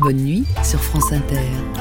Bonne nuit sur France Inter.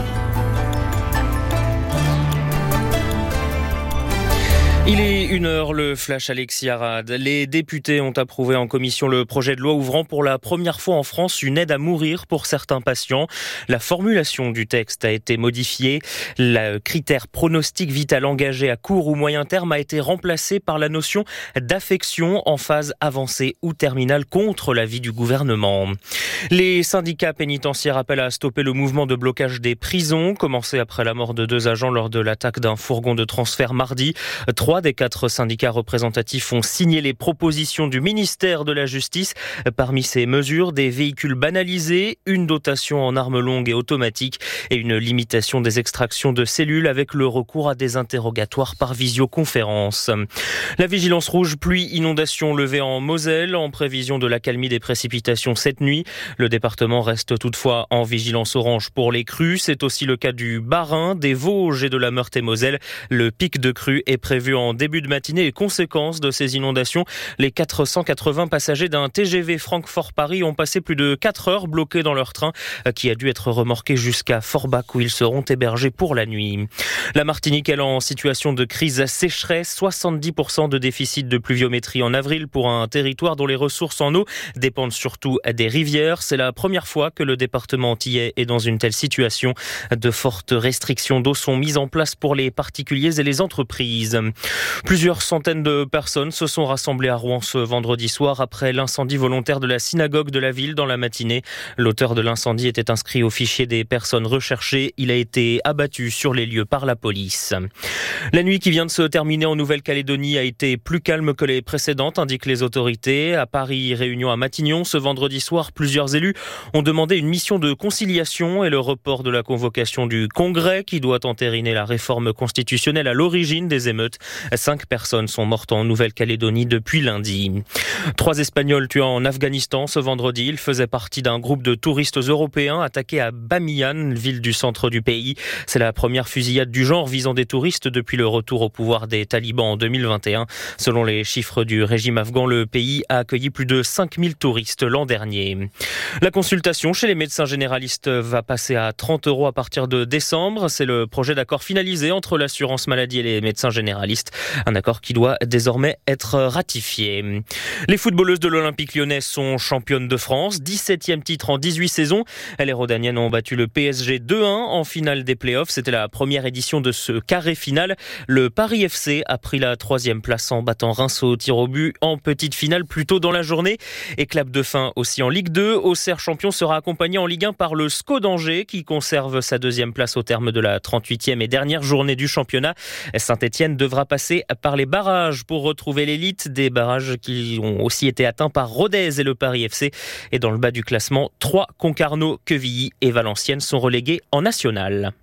Il est 1h, le flash Alexis Arad. Les députés ont approuvé en commission le projet de loi ouvrant pour la première fois en France une aide à mourir pour certains patients. La formulation du texte a été modifiée. Le critère pronostic vital engagé à court ou moyen terme a été remplacé par la notion d'affection en phase avancée ou terminale contre l'avis du gouvernement. Les syndicats pénitentiaires appellent à stopper le mouvement de blocage des prisons, commencé après la mort de 2 agents lors de l'attaque d'un fourgon de transfert mardi. 3 des 4 syndicats représentatifs ont signé les propositions du ministère de la Justice. Parmi ces mesures, des véhicules banalisés, une dotation en armes longues et automatiques et une limitation des extractions de cellules avec le recours à des interrogatoires par visioconférence. La vigilance rouge pluie-inondation levée en Moselle en prévision de l'accalmie des précipitations cette nuit. Le département reste toutefois en vigilance orange pour les crues. C'est aussi le cas du Bas-Rhin, des Vosges et de la Meurthe-et-Moselle. Le pic de crue est prévu en début de matinée. Les conséquences de ces inondations, les 480 passagers d'un TGV Francfort-Paris ont passé plus de 4 heures bloqués dans leur train qui a dû être remorqué jusqu'à Forbach où ils seront hébergés pour la nuit. La Martinique, elle, en situation de crise sécheresse, 70% de déficit de pluviométrie en avril pour un territoire dont les ressources en eau dépendent surtout des rivières. C'est la première fois que le département antillais est dans une telle situation. De fortes restrictions d'eau sont mises en place pour les particuliers et les entreprises. Plusieurs centaines de personnes se sont rassemblées à Rouen ce vendredi soir après l'incendie volontaire de la synagogue de la ville dans la matinée. L'auteur de l'incendie était inscrit au fichier des personnes recherchées. Il a été abattu sur les lieux par la police. La nuit qui vient de se terminer en Nouvelle-Calédonie a été plus calme que les précédentes, indiquent les autorités. À Paris, réunion à Matignon, ce vendredi soir, plusieurs élus ont demandé une mission de conciliation et le report de la convocation du Congrès qui doit entériner la réforme constitutionnelle à l'origine des émeutes. 5 personnes sont mortes en Nouvelle-Calédonie depuis lundi. 3 Espagnols tués en Afghanistan ce vendredi. Ils faisaient partie d'un groupe de touristes européens attaqués à Bamiyan, ville du centre du pays. C'est la première fusillade du genre visant des touristes depuis le retour au pouvoir des talibans en 2021. Selon les chiffres du régime afghan, le pays a accueilli plus de 5000 touristes l'an dernier. La consultation chez les médecins généralistes va passer à 30 € à partir de décembre. C'est le projet d'accord finalisé entre l'assurance maladie et les médecins généralistes. Un accord qui doit désormais être ratifié. Les footballeuses de l'Olympique lyonnais sont championnes de France. 17e titre en 18 saisons. Les Rodaniennes ont battu le PSG 2-1 en finale des playoffs. C'était la première édition de ce carré final. Le Paris FC a pris la 3e place en battant Reims au tir au but en petite finale plus tôt dans la journée. Et clap de fin aussi en Ligue 2. Auxerre champion sera accompagné en Ligue 1 par le SCO d'Angers qui conserve sa 2e place au terme de la 38e et dernière journée du championnat. Saint-Etienne devra passer par les barrages pour retrouver l'élite, des barrages qui ont aussi été atteints par Rodez et le Paris FC. Et dans le bas du classement, 3 Concarneau, Quevilly et Valenciennes sont relégués en national.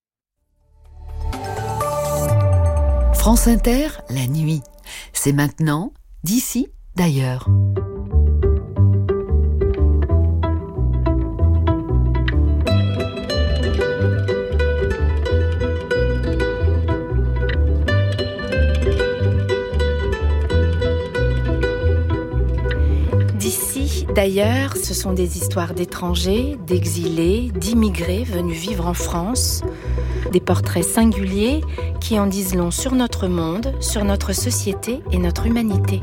France Inter, la nuit. C'est maintenant, d'ici, d'ailleurs. D'ailleurs, ce sont des histoires d'étrangers, d'exilés, d'immigrés venus vivre en France. Des portraits singuliers qui en disent long sur notre monde, sur notre société et notre humanité.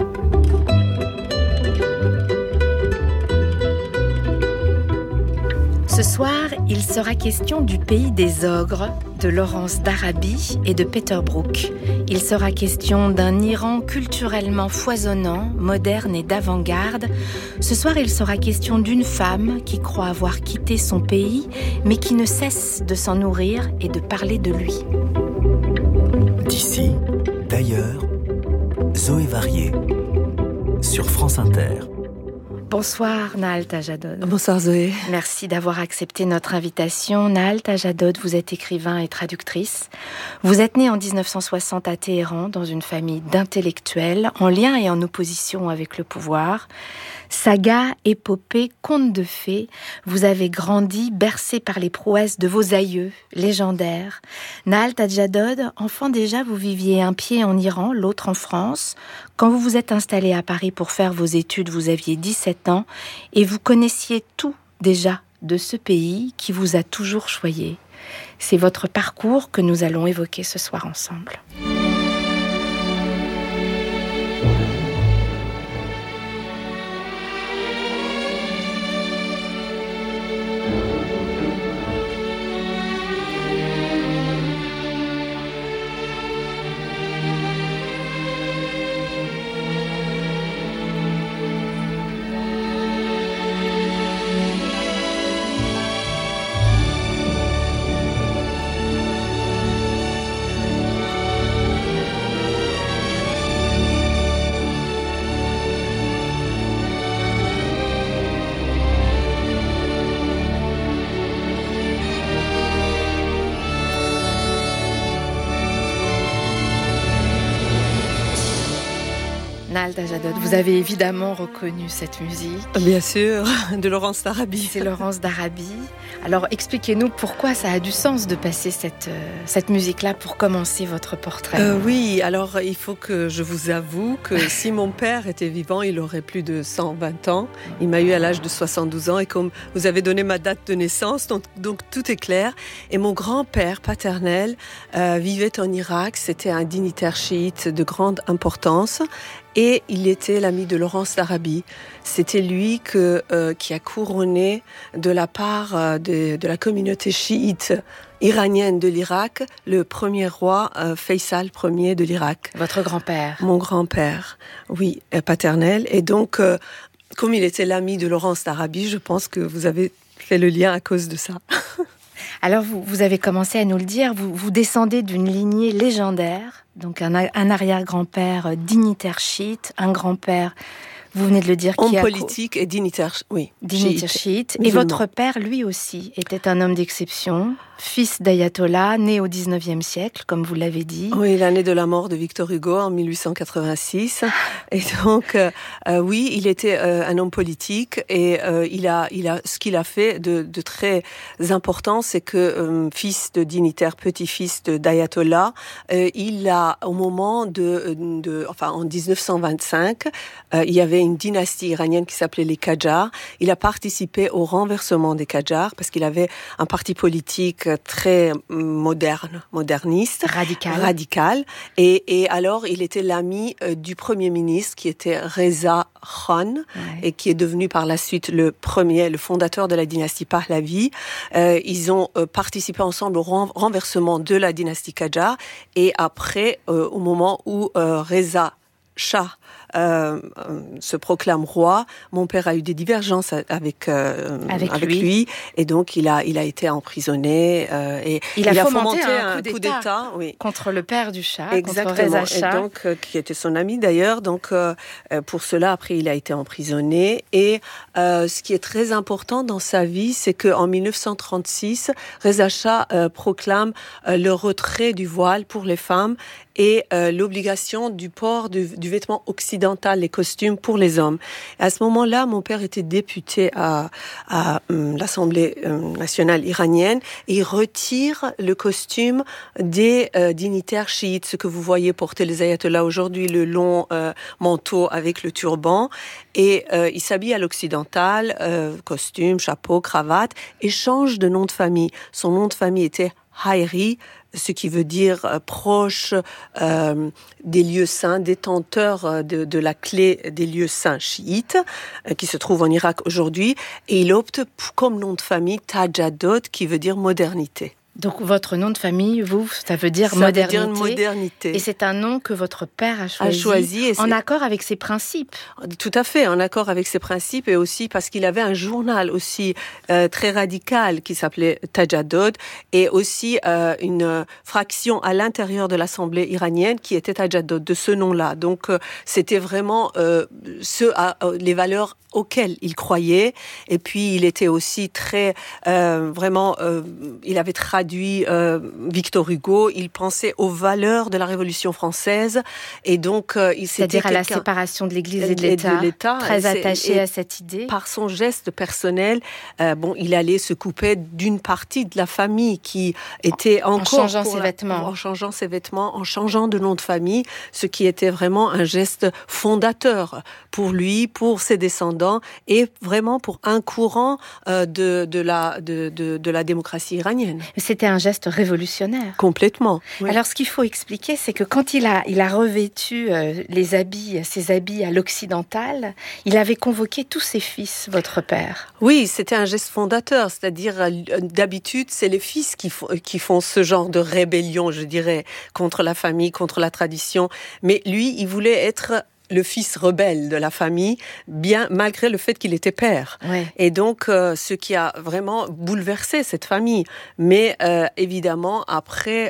Ce soir, il sera question du pays des ogres, de Laurence d'Arabie et de Peter Brook. Il sera question d'un Iran culturellement foisonnant, moderne et d'avant-garde. Ce soir, il sera question d'une femme qui croit avoir quitté son pays, mais qui ne cesse de s'en nourrir et de parler de lui. D'ici, d'ailleurs, Zoé Varier, sur France Inter. Bonsoir Nahal Tajadod. Bonsoir Zoé. Merci d'avoir accepté notre invitation. Nahal Tajadod, vous êtes écrivain et traductrice. Vous êtes née en 1960 à Téhéran dans une famille d'intellectuels en lien et en opposition avec le pouvoir. Saga, épopée, conte de fées, vous avez grandi bercé par les prouesses de vos aïeux, légendaires. Nahal Tajadod, enfant déjà, vous viviez un pied en Iran, l'autre en France. Quand vous vous êtes installé à Paris pour faire vos études, vous aviez 17 ans et vous connaissiez tout déjà de ce pays qui vous a toujours choyé. C'est votre parcours que nous allons évoquer ce soir ensemble. Nahal Tajadot, vous avez évidemment reconnu cette musique. Bien sûr, de Laurence d'Arabie. C'est Laurence d'Arabie. Alors expliquez-nous pourquoi ça a du sens de passer cette musique-là pour commencer votre portrait. Oui, alors il faut que je vous avoue que si mon père était vivant, il aurait plus de 120 ans. Il m'a eu à l'âge de 72 ans et comme vous avez donné ma date de naissance, donc tout est clair. Et mon grand-père paternel vivait en Irak, c'était un dignitaire chiite de grande importance. Et il était l'ami de Laurence d'Arabie. C'était lui qui a couronné de la part de la communauté chiite iranienne de l'Irak, le premier roi Faisal Ier de l'Irak. Votre grand-père? Mon grand-père, oui, paternel. Et donc, comme il était l'ami de Laurence d'Arabie, je pense que vous avez fait le lien à cause de ça. Alors, vous avez commencé à nous le dire, vous descendez d'une lignée légendaire, donc un arrière-grand-père dignitaire chiite, un grand-père, vous venez de le dire, homme politique et dignitaire, oui. Dignitaire chiite. Et votre père, lui aussi, était un homme d'exception, fils d'ayatollah, né au 19e siècle, comme vous l'avez dit. Oui, l'année de la mort de Victor Hugo en 1886. Et donc, oui, il était un homme politique et ce qu'il a fait de très important, c'est que fils de dignitaire, petit-fils d'ayatollah, il a, au moment en 1925, il y avait une dynastie iranienne qui s'appelait les Qajars. Il a participé au renversement des Qajars parce qu'il avait un parti politique très moderniste, radical. Et alors, il était l'ami du premier ministre qui était Reza Khan, et qui est devenu par la suite le fondateur de la dynastie Pahlavi. Ils ont participé ensemble au renversement de la dynastie Qajar. Et après, au moment où Reza Shah se proclame roi, mon père a eu des divergences avec lui, et donc il a été emprisonné et il a fomenté un coup d'État contre le père du Shah, contre Reza Shah, et donc qui était son ami d'ailleurs. Donc pour cela, après, il a été emprisonné. Et ce qui est très important dans sa vie, c'est que en 1936, Reza Shah proclame le retrait du voile pour les femmes et l'obligation du port du vêtement occidental, les costumes pour les hommes. Et à ce moment-là, mon père était député à l'Assemblée nationale iranienne et il retire le costume des dignitaires chiites, ce que vous voyez porter les ayatollahs aujourd'hui, le long manteau avec le turban, et il s'habille à l'occidental, costume, chapeau, cravate, et change de nom de famille. Son nom de famille était Hayri, ce qui veut dire proche des lieux saints, détenteur de la clé des lieux saints chiites, qui se trouve en Irak aujourd'hui. Et il opte comme nom de famille Tajadot, qui veut dire modernité. Donc votre nom de famille, ça veut dire modernité. Et c'est un nom que votre père a choisi en accord avec ses principes. Tout à fait, en accord avec ses principes, et aussi parce qu'il avait un journal aussi très radical qui s'appelait Tajadot, et aussi une fraction à l'intérieur de l'Assemblée iranienne qui était Tajadot, de ce nom-là. Donc c'était vraiment les valeurs auxquelles il croyait. Et puis il était aussi très il avait traduit traduit Victor Hugo, il pensait aux valeurs de la Révolution française et donc c'est-à-dire à la séparation de l'Église et de l'État, très attaché à cette idée. Par son geste personnel, il allait se couper d'une partie de la famille qui était encore en changeant ses vêtements, en changeant de nom de famille, ce qui était vraiment un geste fondateur pour lui, pour ses descendants et vraiment pour un courant de la démocratie iranienne. C'était un geste révolutionnaire. Complètement. Oui. Alors, ce qu'il faut expliquer, c'est que quand il a revêtu ses habits à l'occidental, il avait convoqué tous ses fils, votre père. Oui, c'était un geste fondateur, c'est-à-dire d'habitude, c'est les fils qui font ce genre de rébellion, je dirais, contre la famille, contre la tradition. Mais lui, il voulait être le fils rebelle de la famille, bien malgré le fait qu'il était père. Ouais. Et donc, ce qui a vraiment bouleversé cette famille. Mais évidemment, après,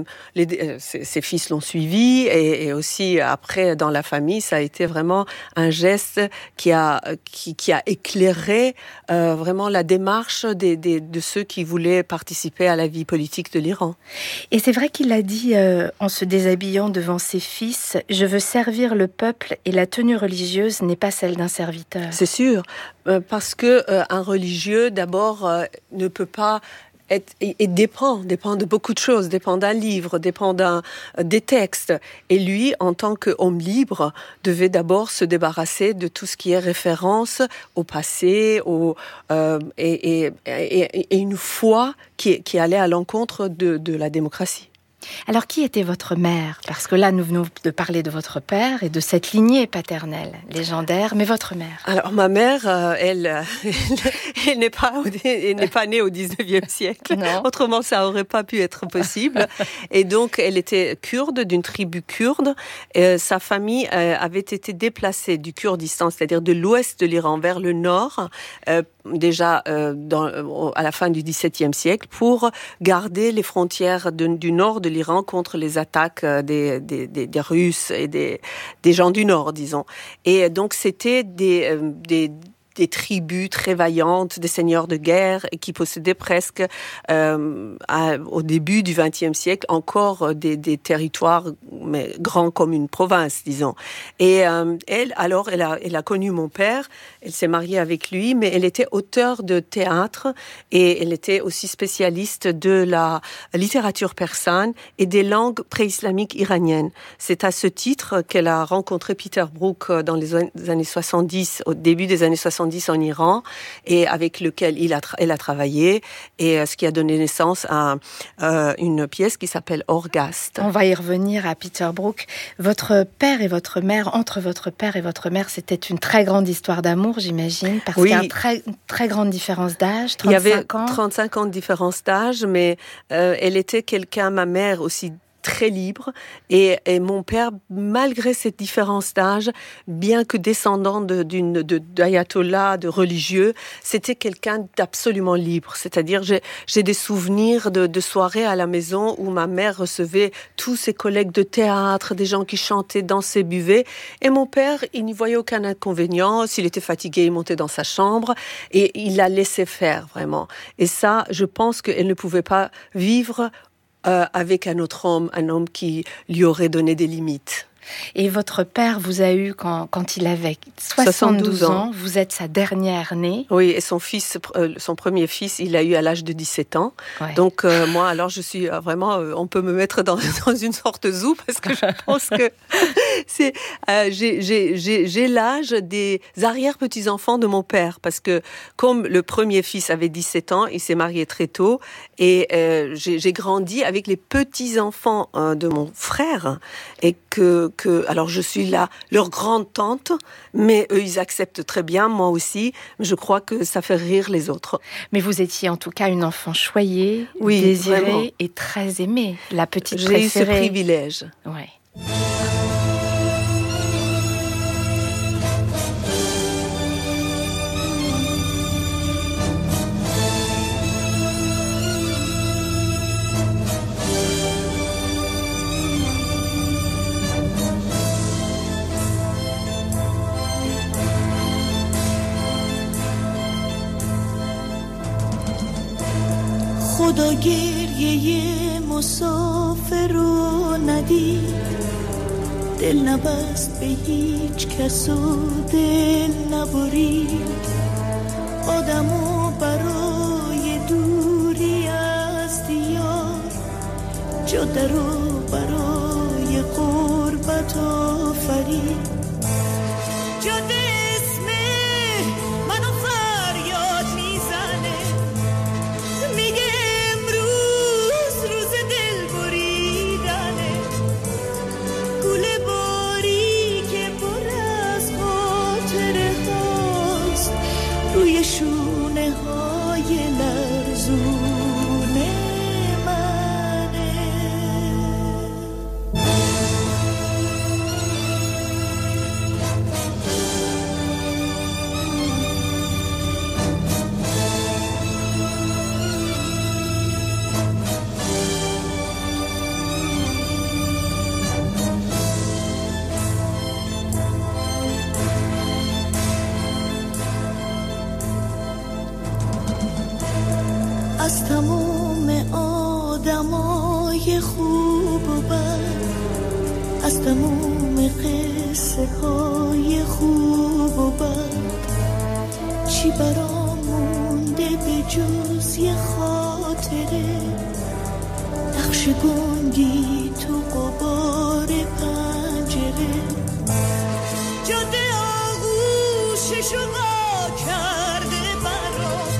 ses fils l'ont suivi et aussi après, dans la famille, ça a été vraiment un geste qui a éclairé vraiment la démarche de ceux qui voulaient participer à la vie politique de l'Iran. Et c'est vrai qu'il a dit, en se déshabillant devant ses fils, « Je veux servir le peuple et la tenue religieuse n'est pas celle d'un serviteur. » C'est sûr, parce que un religieux, d'abord, ne peut pas et dépend de beaucoup de choses, dépend d'un livre, dépend des textes. Et lui, en tant qu'homme libre, devait d'abord se débarrasser de tout ce qui est référence au passé, et une foi qui allait à l'encontre de la démocratie. Alors, qui était votre mère ? Parce que là, nous venons de parler de votre père et de cette lignée paternelle légendaire, mais votre mère ? Alors, ma mère, elle n'est pas née au 19e siècle. Non. Autrement, ça n'aurait pas pu être possible. Et donc, elle était kurde, d'une tribu kurde. Sa famille avait été déplacée du Kurdistan, c'est-à-dire de l'ouest de l'Iran vers le nord, déjà à la fin du XVIIe siècle, pour garder les frontières du nord de l'Iran contre les attaques des Russes et des gens du Nord, disons. Et donc, c'était des tribus très vaillantes, des seigneurs de guerre, et qui possédaient presque, au début du XXe siècle, encore des territoires mais grands comme une province, disons. Et elle a connu mon père, elle s'est mariée avec lui, mais elle était auteure de théâtre, et elle était aussi spécialiste de la littérature persane et des langues pré-islamiques iraniennes. C'est à ce titre qu'elle a rencontré Peter Brook dans les années 70, au début des années 70, en Iran, et avec lequel elle a travaillé, et ce qui a donné naissance à une pièce qui s'appelle Orgast. On va y revenir à Peter Brook. Votre père et votre mère, entre votre père et votre mère, c'était une très grande histoire d'amour, j'imagine, parce qu'il y a une très grande différence d'âge, 35 ans. Il y avait 35 ans de différence d'âge, mais elle était quelqu'un, ma mère aussi, très libre, et mon père, malgré cette différence d'âge, bien que descendant d'ayatollah, de religieux, c'était quelqu'un d'absolument libre. C'est-à-dire, j'ai des souvenirs de soirées à la maison où ma mère recevait tous ses collègues de théâtre, des gens qui chantaient, dansaient, buvaient, et mon père, il n'y voyait aucun inconvénient. S'il était fatigué, il montait dans sa chambre, et il la laissait faire, vraiment. Et ça, je pense qu'elle ne pouvait pas vivre avec un autre homme, un homme qui lui aurait donné des limites. Et votre père vous a eu quand il avait 72 ans. Vous êtes sa dernière née. Oui, et son premier fils, il l'a eu à l'âge de 17 ans. Ouais. Donc moi, alors je suis vraiment, on peut me mettre dans une sorte de zoo, parce que je pense que j'ai l'âge des arrière-petits-enfants de mon père, parce que comme le premier fils avait 17 ans, il s'est marié très tôt, et j'ai grandi avec les petits-enfants de mon frère, et alors je suis là, leur grande-tante, mais eux, ils acceptent très bien, moi aussi. Mais je crois que ça fait rire les autres. Mais vous étiez en tout cas une enfant choyée, oui, désirée vraiment. Et très aimée, la petite J'ai préférée. eu ce privilège. Ouais. خدا گردی گریه مسافر رو ندید، دل نبست به هیچ کس و دل نبرید. آدمو برای دوری از دیار، جاده رو برای غربت آفرید. جاده اسم منو فریاد میزنه، میگه امروز روز دل بریدنه. گوله باری که پر از خاطره هاست روی شونه های لرزونه منه. از تموم آدمای خوب و بد، از تموم قصه های خوب و بد، چی برام مونده به جز یه خاطره؟ نقش گنگی تو غبار پنجره. جاده آغوششو وا کرده برام،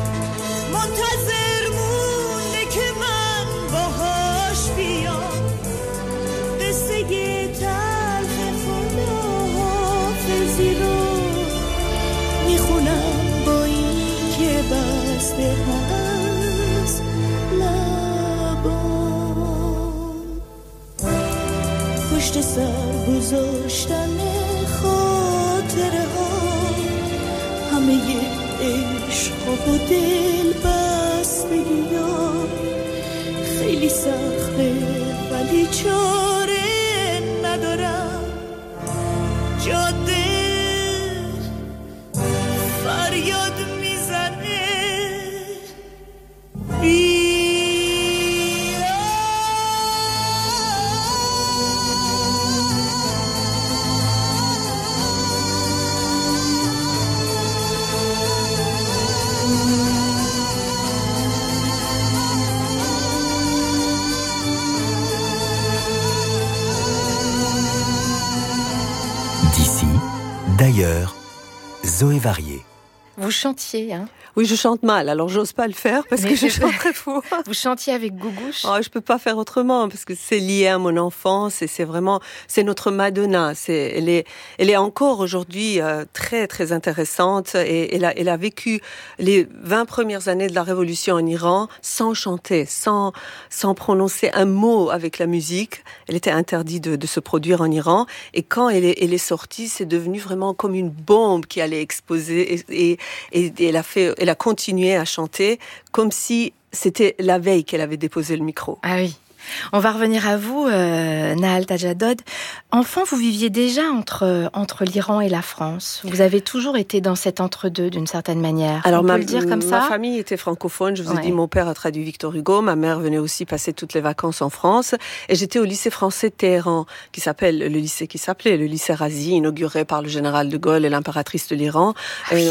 منتظر مونده که من باهاش بیام. قصه تلخ خداحافظی رو میخونم با این که بسته هست لبام. پشت سر گذاشتن خاطره ها، همه عشق و دل بستگی ها خیلی سخته ولی چاره ندارم. جاده فریاد میزنه D'ici, d'ailleurs, Zoé Varier. Vous chantiez, hein? Oui, je chante mal, alors j'ose pas le faire parce que je chante très faux. Vous chantiez avec Gougouche? Oh, je peux pas faire autrement parce que c'est lié à mon enfance et c'est vraiment, c'est notre Madonna. Elle est encore aujourd'hui très très intéressante et elle a vécu les 20 premières années de la révolution en Iran sans chanter, sans prononcer un mot avec la musique. Elle était interdite de se produire en Iran et quand elle est sortie, c'est devenu vraiment comme une bombe qui allait exploser et elle a continué à chanter comme si c'était la veille qu'elle avait déposé le micro. Ah oui. On va revenir à vous, Nahal Tajadod. Enfant, vous viviez déjà entre l'Iran et la France. Vous avez toujours été dans cet entre-deux, d'une certaine manière. Alors, on peut le dire comme ça. Ma famille était francophone. Je vous ai dit, mon père a traduit Victor Hugo. Ma mère venait aussi passer toutes les vacances en France. Et j'étais au lycée français de Téhéran, qui s'appelait le lycée Razi, inauguré par le général de Gaulle et l'impératrice de l'Iran. Et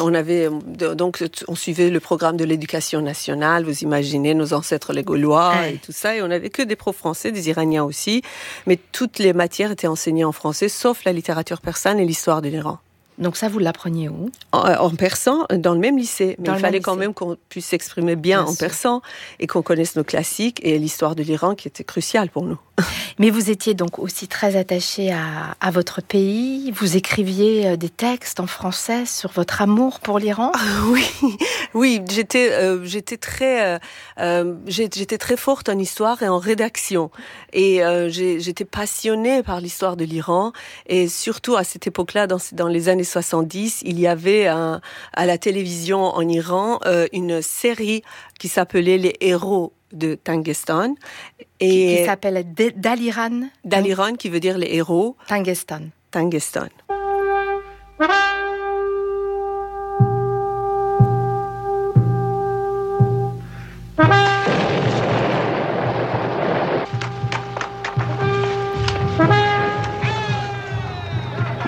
on suivait le programme de l'éducation nationale. Vous imaginez nos ancêtres les Gaulois et tout ça. Et on n'avait que des profs français, des Iraniens aussi, mais toutes les matières étaient enseignées en français, sauf la littérature persane et l'histoire de l'Iran. Donc ça, vous l'appreniez où? En persan, dans le même lycée. Mais il fallait quand même qu'on puisse s'exprimer bien en persan et qu'on connaisse nos classiques et l'histoire de l'Iran qui était cruciale pour nous. Mais vous étiez donc aussi très attaché à votre pays. Vous écriviez des textes en français sur votre amour pour l'Iran. Oui, j'étais très forte en histoire et en rédaction. Et j'étais passionnée par l'histoire de l'Iran. Et surtout à cette époque-là, dans les années 70, il y avait à la télévision en Iran une série qui s'appelait Les Héros de Tangestan. Qui s'appelle Daliran. Daliran, qui veut dire les héros. Tangestan.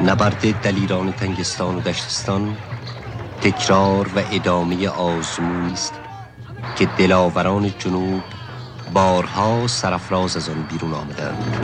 نبرد دلیران تنگستان و دشتستان تکرار و ادامه آزمونی است که دلاوران جنوب بارها سرافراز از آن بیرون آمدند.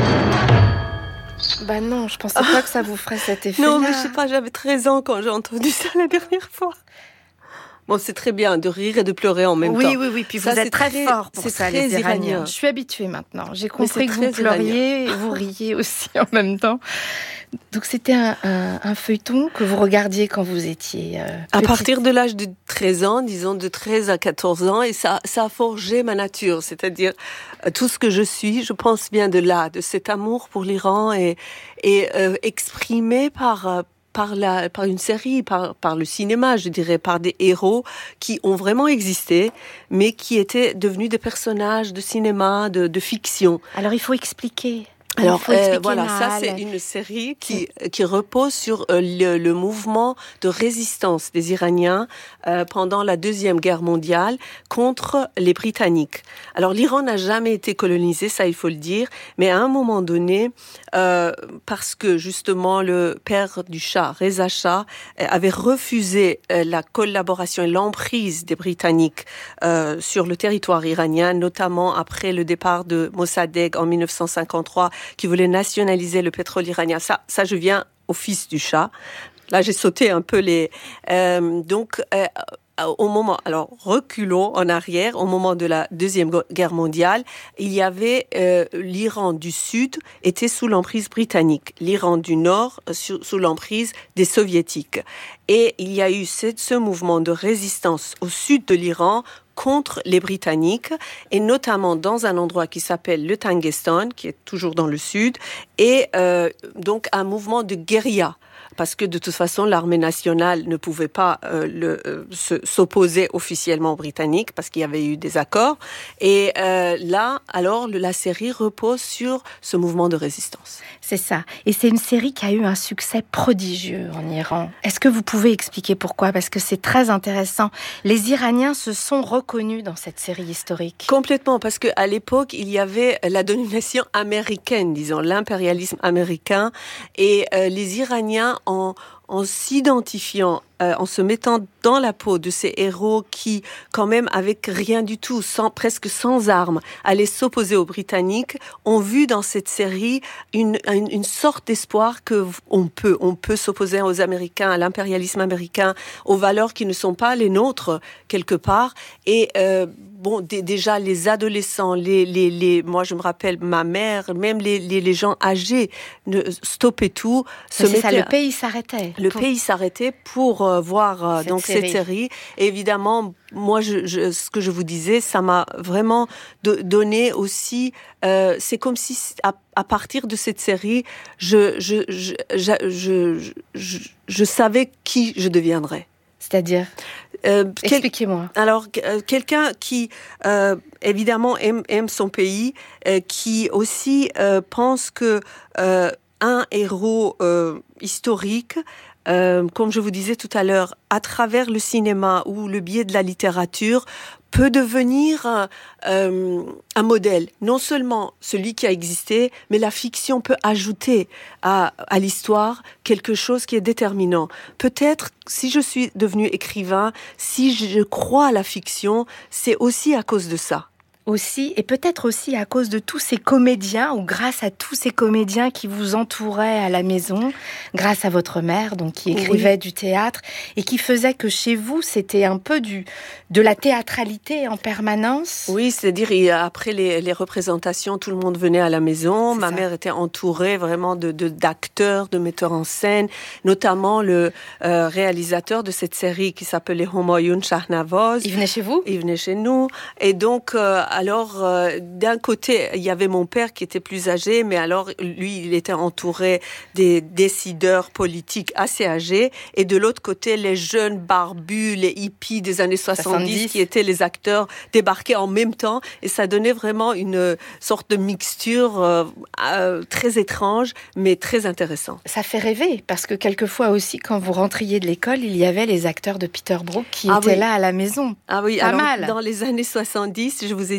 Bah non, je pensais pas que ça vous ferait cet effet-là. Non, mais je sais pas, j'avais 13 ans quand j'ai entendu ça la dernière fois. Bon, c'est très bien de rire et de pleurer en même temps. Oui, puis ça, vous êtes très fort pour ça, les Iraniens. Je suis habituée maintenant. J'ai compris que vous pleuriez et vous riez aussi en même temps. Donc c'était un feuilleton que vous regardiez quand vous étiez à partir de l'âge de 13 ans, disons de 13 à 14 ans, et ça a forgé ma nature, c'est-à-dire tout ce que je suis, je pense bien de là, de cet amour pour l'Iran et exprimé par une série, par le cinéma, je dirais, par des héros qui ont vraiment existé, mais qui étaient devenus des personnages de cinéma, de fiction. Alors il faut expliquer. Alors voilà, ça c'est une série qui repose sur le mouvement de résistance des Iraniens pendant la Deuxième Guerre mondiale contre les Britanniques. Alors l'Iran n'a jamais été colonisé, ça il faut le dire, mais à un moment donné, parce que justement le père du Shah, Reza Shah, avait refusé la collaboration et l'emprise des Britanniques sur le territoire iranien, notamment après le départ de Mossadegh en 1953, qui voulait nationaliser le pétrole iranien. Ça, je viens au fils du Shah. Là, j'ai sauté un peu au moment, alors reculons en arrière, au moment de la Deuxième Guerre mondiale, il y avait l'Iran du Sud était sous l'emprise britannique, l'Iran du Nord sous l'emprise des Soviétiques. Et il y a eu ce mouvement de résistance au sud de l'Iran contre les Britanniques, et notamment dans un endroit qui s'appelle le Tanguestan, qui est toujours dans le sud, et donc un mouvement de guérilla. Parce que de toute façon, l'armée nationale ne pouvait pas s'opposer officiellement aux Britanniques, parce qu'il y avait eu des accords. Et là, alors, la série repose sur ce mouvement de résistance. C'est ça. Et c'est une série qui a eu un succès prodigieux en Iran. Est-ce que vous pouvez expliquer pourquoi ? Parce que c'est très intéressant. Les Iraniens se sont reconnus dans cette série historique. Complètement, parce qu'à l'époque, il y avait la domination américaine, disons, l'impérialisme américain. Et les Iraniens, en s'identifiant, en se mettant dans la peau de ces héros qui, quand même, avec rien du tout, presque sans armes, allaient s'opposer aux Britanniques, ont vu dans cette série une sorte d'espoir que on peut s'opposer aux Américains, à l'impérialisme américain, aux valeurs qui ne sont pas les nôtres quelque part. Et déjà les adolescents, moi je me rappelle ma mère, même les gens âgés, stoppaient tout. Le pays s'arrêtait. Le pays s'arrêtait pour voir cette série. Et évidemment, moi, ce que je vous disais, ça m'a vraiment donné aussi. C'est comme si, à partir de cette série, je savais qui je deviendrais. C'est-à-dire expliquez-moi. Alors, quelqu'un qui, évidemment, aime son pays, qui aussi pense que un héros historique, comme je vous disais tout à l'heure, à travers le cinéma ou le biais de la littérature, peut devenir un modèle. Non seulement celui qui a existé, mais la fiction peut ajouter à l'histoire quelque chose qui est déterminant. Peut-être, si je suis devenue écrivain, si je crois à la fiction, c'est aussi à cause de ça. Aussi, et peut-être aussi à cause de tous ces comédiens, ou grâce à tous ces comédiens qui vous entouraient à la maison, grâce à votre mère, donc qui écrivait du théâtre, et qui faisait que chez vous, c'était un peu de la théâtralité en permanence. Oui, c'est-à-dire, après les représentations, tout le monde venait à la maison. Ma mère était entourée vraiment d'acteurs, de metteurs en scène, notamment le réalisateur de cette série qui s'appelait Homayoun Shahnavaz. Il venait chez vous ? Il venait chez nous. Et donc, alors, d'un côté, il y avait mon père qui était plus âgé, mais alors, lui, il était entouré des décideurs politiques assez âgés. Et de l'autre côté, les jeunes barbus, les hippies des années 70 qui étaient les acteurs débarqués en même temps. Et ça donnait vraiment une sorte de mixture très étrange, mais très intéressante. Ça fait rêver, parce que quelquefois aussi, quand vous rentriez de l'école, il y avait les acteurs de Peter Brook qui étaient là à la maison. Ah oui, pas alors, mal. Dans les années 70, je vous ai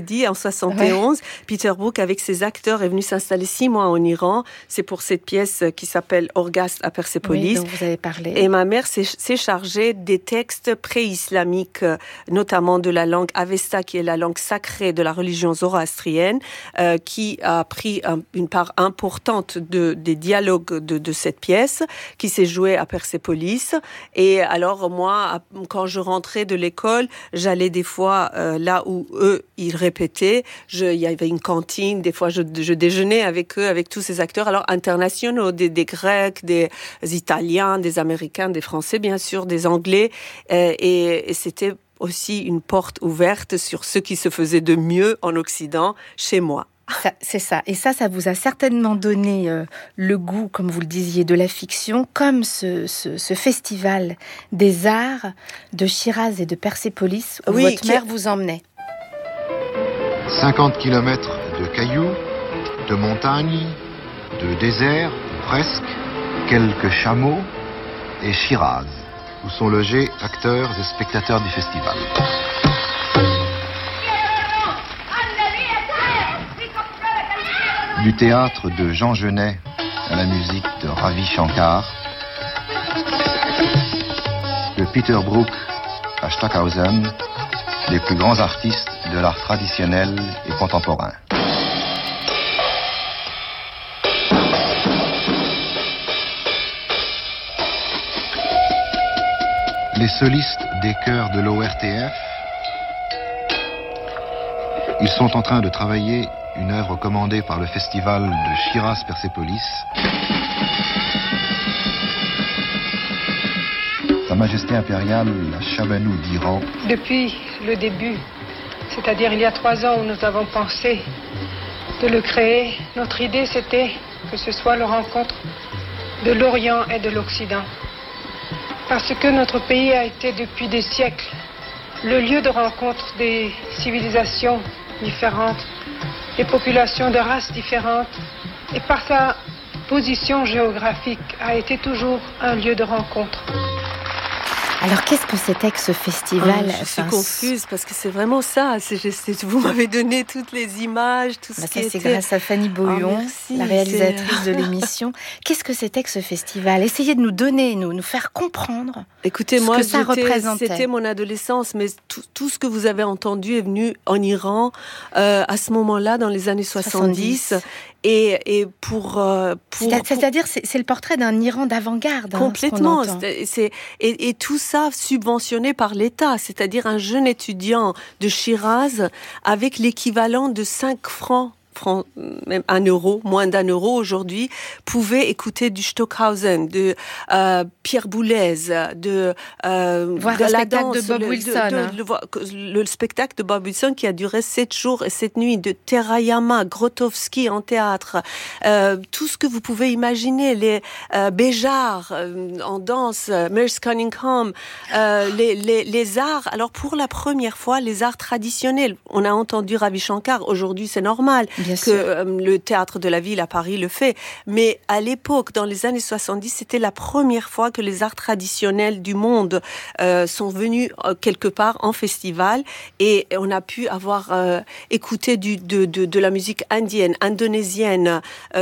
dit, en 71, Peter Brook, avec ses acteurs, est venu s'installer 6 mois en Iran. C'est pour cette pièce qui s'appelle Orgasme à Persépolis. Oui, dont vous avez parlé. Et ma mère s'est chargée des textes pré-islamiques, notamment de la langue Avesta, qui est la langue sacrée de la religion zoroastrienne, qui a pris une part importante des dialogues de cette pièce, qui s'est jouée à Persépolis. Et alors, moi, quand je rentrais de l'école, j'allais des fois là où eux, ils répétaient. Il y avait une cantine, des fois je déjeunais avec eux, avec tous ces acteurs alors internationaux, des Grecs, des Italiens, des Américains, des Français bien sûr, des Anglais, et c'était aussi une porte ouverte sur ce qui se faisait de mieux en Occident chez moi. C'est ça. Et ça vous a certainement donné le goût, comme vous le disiez, de la fiction, comme ce festival des arts de Chiraz et de Persépolis où votre mère vous emmenait. 50 kilomètres de cailloux, de montagnes, de désert, ou presque, quelques chameaux et Chiraz, où sont logés acteurs et spectateurs du festival. Du théâtre de Jean Genet à la musique de Ravi Shankar, de Peter Brook à Stockhausen, les plus grands artistes de l'art traditionnel et contemporain. Les solistes des chœurs de l'ORTF, ils sont en train de travailler une œuvre commandée par le festival de Chiraz-Persépolis. Sa Majesté impériale, la Shabanou d'Iran. Depuis le début, c'est-à-dire il y a 3 ans où nous avons pensé de le créer, notre idée c'était que ce soit la rencontre de l'Orient et de l'Occident. Parce que notre pays a été depuis des siècles le lieu de rencontre des civilisations différentes, des populations de races différentes, et par sa position géographique a été toujours un lieu de rencontre. Alors, qu'est-ce que c'était que ce festival? Je suis confuse parce que c'est vraiment ça. Vous m'avez donné toutes les images, tout ce qui était... C'est grâce à Fanny Beaulion, la réalisatrice de l'émission. Qu'est-ce que c'était que ce festival? Essayez de nous donner, nous faire comprendre. Écoutez, ce moi, que ça représentait. C'était mon adolescence, mais tout ce que vous avez entendu est venu en Iran à ce moment-là, dans les années 70. Et c'est-à-dire, c'est le portrait d'un Iran d'avant-garde. Complètement. Et tout ça subventionné par l'État. C'est-à-dire un jeune étudiant de Chiraz avec l'équivalent de 5 francs, même 1 euro, moins d'1 euro aujourd'hui, pouvait écouter du Stockhausen, de Pierre Boulez, de voir le spectacle de Bob Wilson. Le spectacle de Bob Wilson qui a duré 7 jours et 7 nuits, de Terayama, Grotowski en théâtre, tout ce que vous pouvez imaginer, les Béjart en danse, Merce Cunningham, les arts. Alors pour la première fois, les arts traditionnels. On a entendu Ravi Shankar, aujourd'hui c'est normal. Bien que le théâtre de la ville à Paris le fait. Mais à l'époque, dans les années 70, c'était la première fois que les arts traditionnels du monde sont venus quelque part en festival et on a pu avoir écouté de la musique indienne, indonésienne,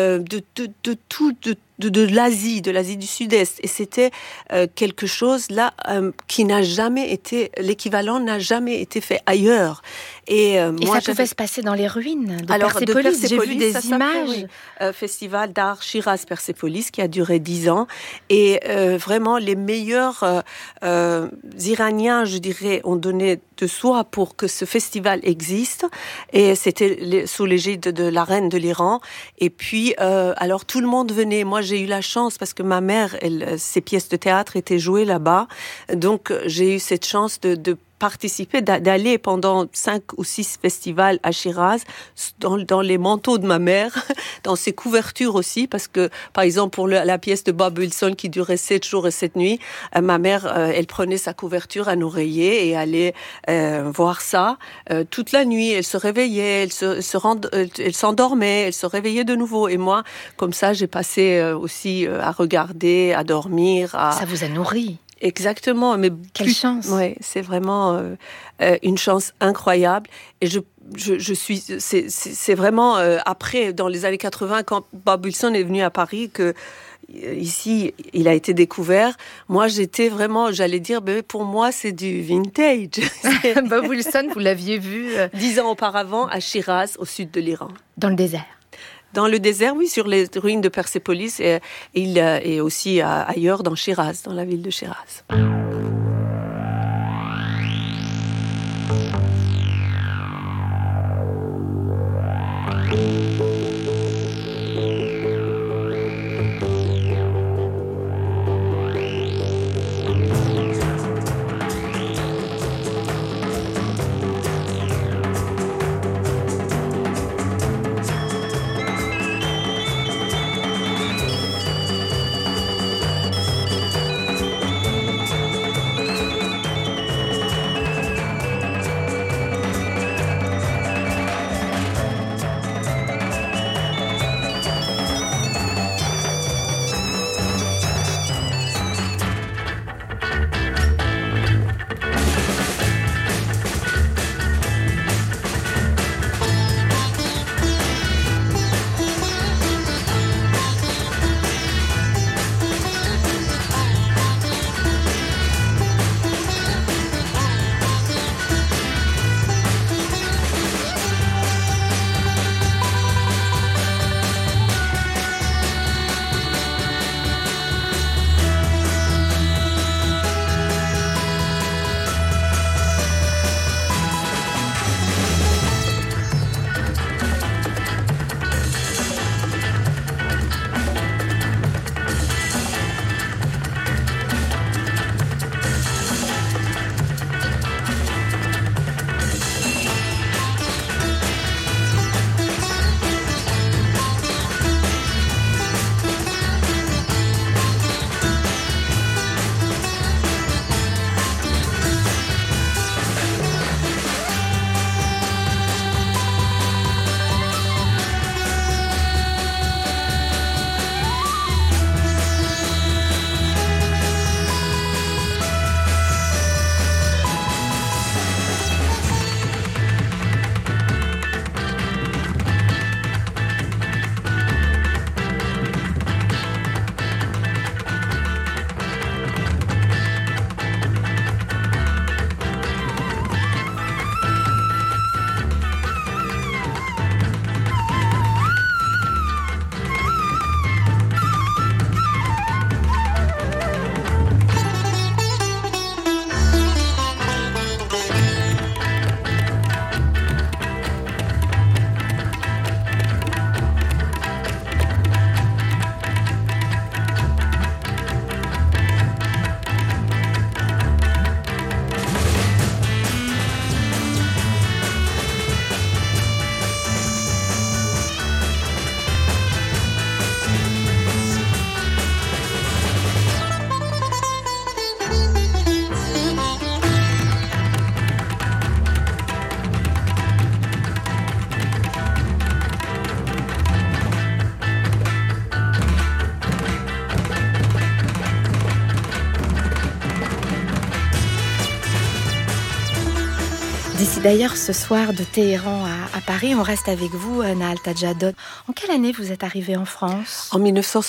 de l'Asie du Sud-Est. Et c'était quelque chose là qui n'a jamais été, l'équivalent n'a jamais été fait ailleurs. Et ça pouvait se passer dans les ruines de Persépolis. J'ai vu des images. Festival d'art Chiraz-Persépolis qui a duré 10 ans. Et vraiment, les meilleurs Iraniens, je dirais, ont donné de soi pour que ce festival existe. Et c'était sous l'égide de la reine de l'Iran. Et puis, alors tout le monde venait. Moi, j'ai eu la chance parce que ma mère, ses pièces de théâtre étaient jouées là-bas. Donc, j'ai eu cette chance de participer, d'aller pendant 5 ou 6 festivals à Chiraz, dans les manteaux de ma mère, dans ses couvertures aussi, parce que, par exemple, pour la pièce de Bob Wilson qui durait 7 jours et 7 nuits, ma mère, elle prenait sa couverture, un oreiller, et allait voir ça toute la nuit. Elle se réveillait, elle s'endormait, elle se réveillait de nouveau. Et moi, comme ça, j'ai passé aussi à regarder, à dormir. Ça vous a nourri? Exactement, mais quelle chance. Ouais, c'est vraiment une chance incroyable. Et je suis, c'est vraiment après, dans les années 80, quand Bob Wilson est venu à Paris, que ici il a été découvert. Moi, j'étais vraiment, j'allais dire, pour moi, c'est du vintage. Bob Wilson, vous l'aviez vu 10 ans auparavant à Shiraz, au sud de l'Iran. Dans le désert. Dans le désert, oui, sur les ruines de Persépolis et aussi ailleurs dans Shiraz, dans la ville de Shiraz. D'ici d'ailleurs, ce soir de Téhéran à Paris, on reste avec vous, Nahal Tajadot. En quelle année vous êtes arrivée en France ? En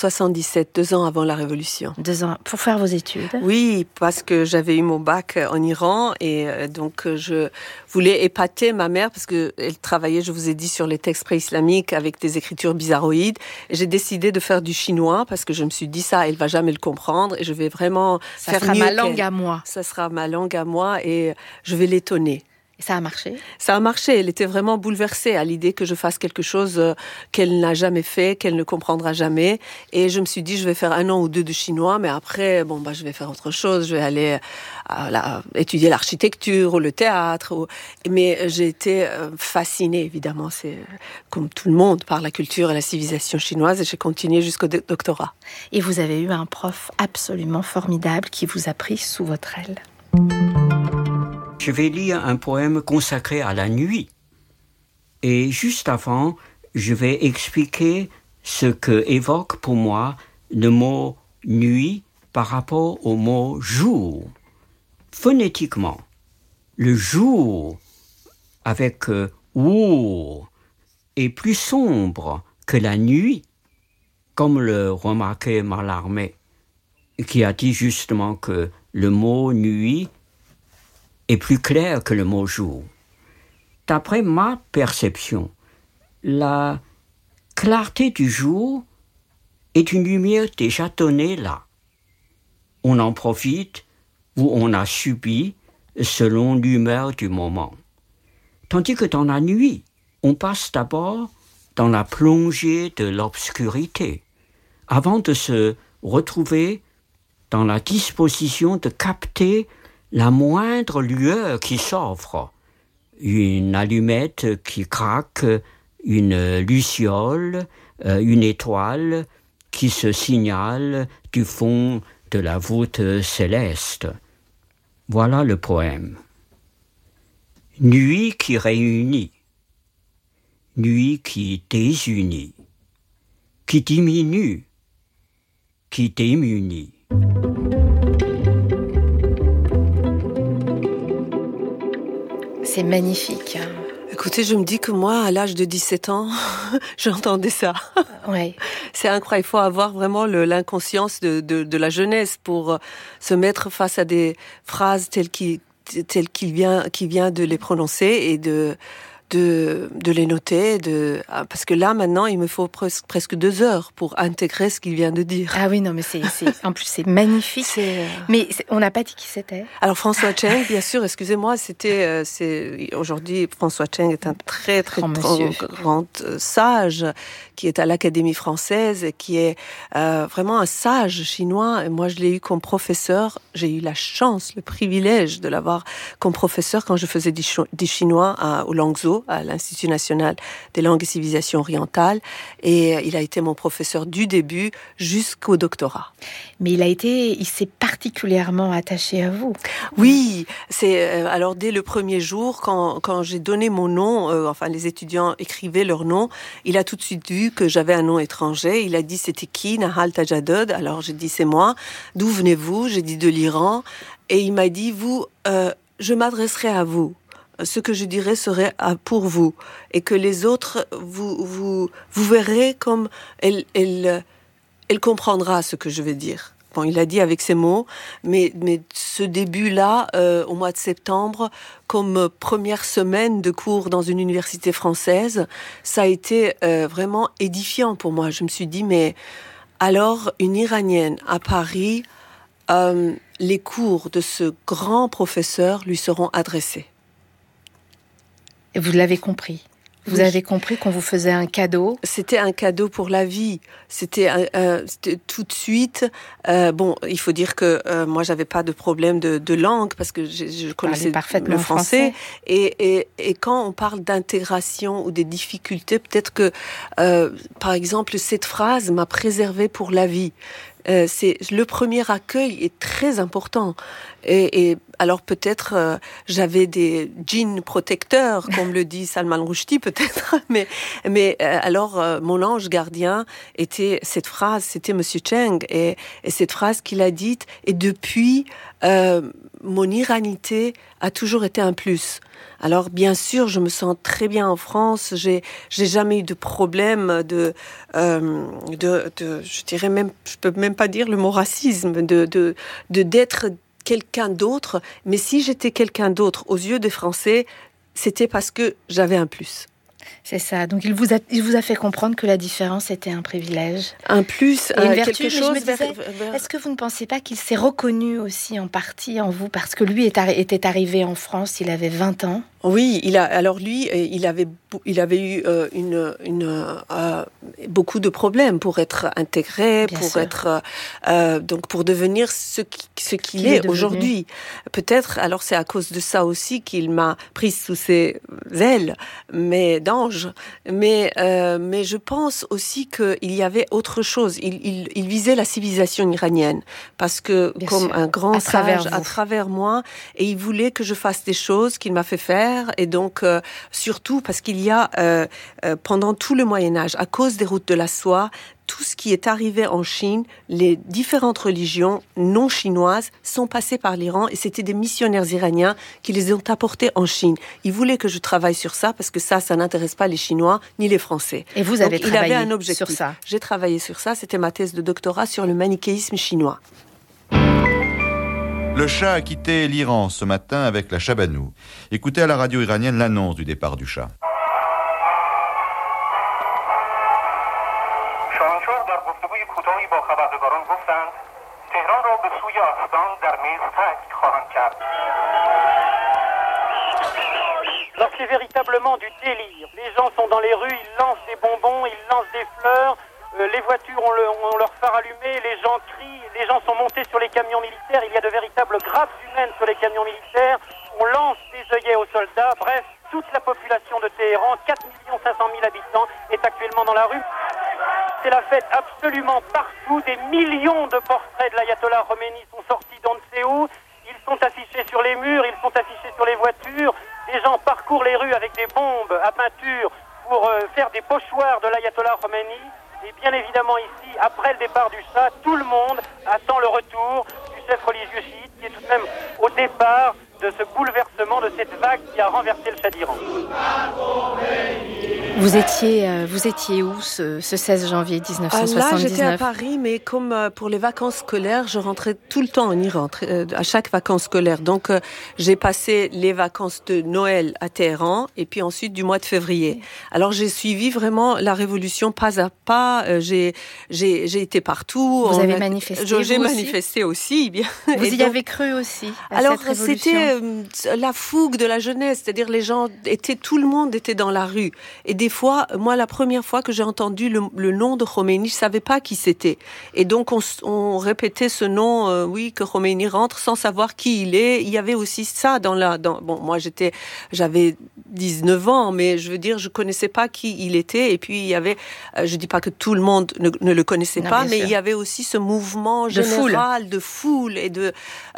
1977, 2 ans avant la Révolution. 2 ans, pour faire vos études ? Oui, parce que j'avais eu mon bac en Iran et donc je voulais épater ma mère parce qu'elle travaillait, je vous ai dit, sur les textes pré-islamiques avec des écritures bizarroïdes. Et j'ai décidé de faire du chinois parce que je me suis dit ça, elle va jamais le comprendre et je vais vraiment faire mieux. Ça sera ma langue à moi. Ça sera ma langue à moi et je vais l'étonner. Et ça a marché ? Ça a marché. Elle était vraiment bouleversée à l'idée que je fasse quelque chose qu'elle n'a jamais fait, qu'elle ne comprendra jamais. Et je me suis dit, je vais faire 1 an ou 2 de chinois, mais après, je vais faire autre chose. Je vais aller étudier l'architecture ou le théâtre. Mais j'ai été fascinée, évidemment. C'est comme tout le monde par la culture et la civilisation chinoise. Et j'ai continué jusqu'au doctorat. Et vous avez eu un prof absolument formidable qui vous a pris sous votre aile. Je vais lire un poème consacré à la nuit. Et juste avant, je vais expliquer ce que évoque pour moi le mot nuit par rapport au mot jour. Phonétiquement, le jour avec ou est plus sombre que la nuit, comme le remarquait Mallarmé, qui a dit justement que le mot nuit est plus clair que le mot jour. D'après ma perception, la clarté du jour est une lumière déjà donnée là. On en profite ou on a subi selon l'humeur du moment. Tandis que dans la nuit, on passe d'abord dans la plongée de l'obscurité, avant de se retrouver dans la disposition de capter la moindre lueur qui s'offre. Une allumette qui craque, une luciole, une étoile qui se signale du fond de la voûte céleste. Voilà le poème. Nuit qui réunit, nuit qui désunit, qui diminue, qui démunit. C'est magnifique. Écoutez, je me dis que moi, à l'âge de 17 ans, j'entendais ça. Ouais. C'est incroyable, il faut avoir vraiment l'inconscience de la jeunesse pour se mettre face à des phrases telles qu'il vient de les prononcer et de les noter, parce que là, maintenant, il me faut presque 2 heures pour intégrer ce qu'il vient de dire. Ah oui, non, mais en plus, c'est magnifique. Mais on n'a pas dit qui c'était. Alors, François Cheng, bien sûr, excusez-moi, aujourd'hui, François Cheng est un très, très grand sage qui est à l'Académie française et qui est vraiment un sage chinois. Et moi, je l'ai eu comme professeur. J'ai eu la chance, le privilège de l'avoir comme professeur quand je faisais du chinois au Langzhou, à l'Institut national des langues et civilisations orientales, et il a été mon professeur du début jusqu'au doctorat. Mais il s'est particulièrement attaché à vous. Oui, alors dès le premier jour, quand j'ai donné mon nom, enfin les étudiants écrivaient leur nom, il a tout de suite vu que j'avais un nom étranger. Il a dit c'était qui, Nahal Tajadod. Alors j'ai dit c'est moi. D'où venez-vous? J'ai dit de l'Iran. Et il m'a dit je m'adresserai à vous. Ce que je dirais serait pour vous, et que les autres, vous verrez comme elle comprendra ce que je vais dire. Bon, il a dit avec ces mots, mais ce début-là, au mois de septembre, comme première semaine de cours dans une université française, ça a été vraiment édifiant pour moi. Je me suis dit, mais alors, une Iranienne à Paris, les cours de ce grand professeur lui seront adressés. Et vous l'avez compris. Vous avez compris qu'on vous faisait un cadeau. C'était un cadeau pour la vie. C'était tout de suite. Il faut dire que moi, j'avais pas de problème de langue parce que je connaissais parfaitement le français. Et quand on parle d'intégration ou des difficultés, peut-être que, par exemple, cette phrase m'a préservée pour la vie. Le premier accueil est très important. Et alors peut-être j'avais des djinns protecteurs, comme le dit Salman Rushdie peut-être, mais alors mon ange gardien était cette phrase, c'était Monsieur Cheng, et cette phrase qu'il a dite, et depuis mon iranité a toujours été un plus. Alors bien sûr, je me sens très bien en France. J'ai jamais eu de problème je dirais même, je peux même pas dire le mot racisme, d'être quelqu'un d'autre. Mais si j'étais quelqu'un d'autre aux yeux des Français, c'était parce que j'avais un plus. C'est ça. Donc il vous a fait comprendre que la différence était un privilège. Un plus, et une vertu. quelque chose. Est-ce que vous ne pensez pas qu'il s'est reconnu aussi en partie en vous, parce que lui était arrivé en France, il avait 20 ans. Oui, il avait eu beaucoup de problèmes pour être intégré, pour devenir ce qu'il est aujourd'hui. Peut-être, alors c'est à cause de ça aussi qu'il m'a prise sous ses ailes, d'ange. Mais je pense aussi qu'il y avait autre chose. Il visait la civilisation iranienne, parce que un grand sage à travers moi, et il voulait que je fasse des choses qu'il m'a fait faire. Et donc, surtout parce qu'il y a, pendant tout le Moyen-Âge, à cause des routes de la soie, tout ce qui est arrivé en Chine, les différentes religions non chinoises sont passées par l'Iran et c'était des missionnaires iraniens qui les ont apportés en Chine. Ils voulaient que je travaille sur ça parce que ça n'intéresse pas les Chinois ni les Français. Et vous avez travaillé il avait un objectif. sur ça. J'ai travaillé sur ça, c'était ma thèse de doctorat sur le manichéisme chinois. Le Shah a quitté l'Iran ce matin avec la Shabanou. Écoutez à la radio iranienne l'annonce du départ du Shah. C'est véritablement du délire. Les gens sont dans les rues, ils lancent des bonbons, ils lancent des fleurs, les voitures ont leur phare allumé, les gens crient, les gens sont montés sur les camions militaires, il y a de véritables grappes humaines sur les camions militaires, on lance des œillets aux soldats, bref, toute la population de Téhéran, 4 500 000 habitants, est actuellement dans la rue. C'est la fête absolument partout, des millions de portraits de l'ayatollah Khomeini sont sortis d'on ne sait où, ils sont affichés sur les murs, ils sont affichés sur les voitures. Les gens parcourent les rues avec des bombes à peinture pour faire des pochoirs de l'ayatollah Khomeini. Et bien évidemment ici, après le départ du Shah, tout le monde attend le retour du chef religieux chiite qui est tout de même au départ de ce bouleversement, de cette vague qui a renversé le Shah d'Iran. Vous étiez où ce 16 janvier 1979 ? Là, j'étais à Paris, mais comme pour les vacances scolaires, je rentrais tout le temps en Iran, à chaque vacances scolaires. Donc, j'ai passé les vacances de Noël à Téhéran et puis ensuite du mois de février. Alors, j'ai suivi vraiment la révolution pas à pas. J'ai été partout. Vous avez manifesté, j'ai manifesté aussi. Bien. Vous y avez cru aussi à Alors, cette révolution ? C'était la fougue de la jeunesse, c'est-à-dire tout le monde était dans la rue. Et des fois, moi, la première fois que j'ai entendu le nom de Khomeini, je savais pas qui c'était. Et donc, on répétait ce nom, que Khomeini rentre, sans savoir qui il est. Il y avait aussi ça moi, j'avais 19 ans, mais je veux dire, je connaissais pas qui il était. Et puis, il y avait, je dis pas que tout le monde ne le connaissait pas, mais il y avait aussi ce mouvement général de foule et de,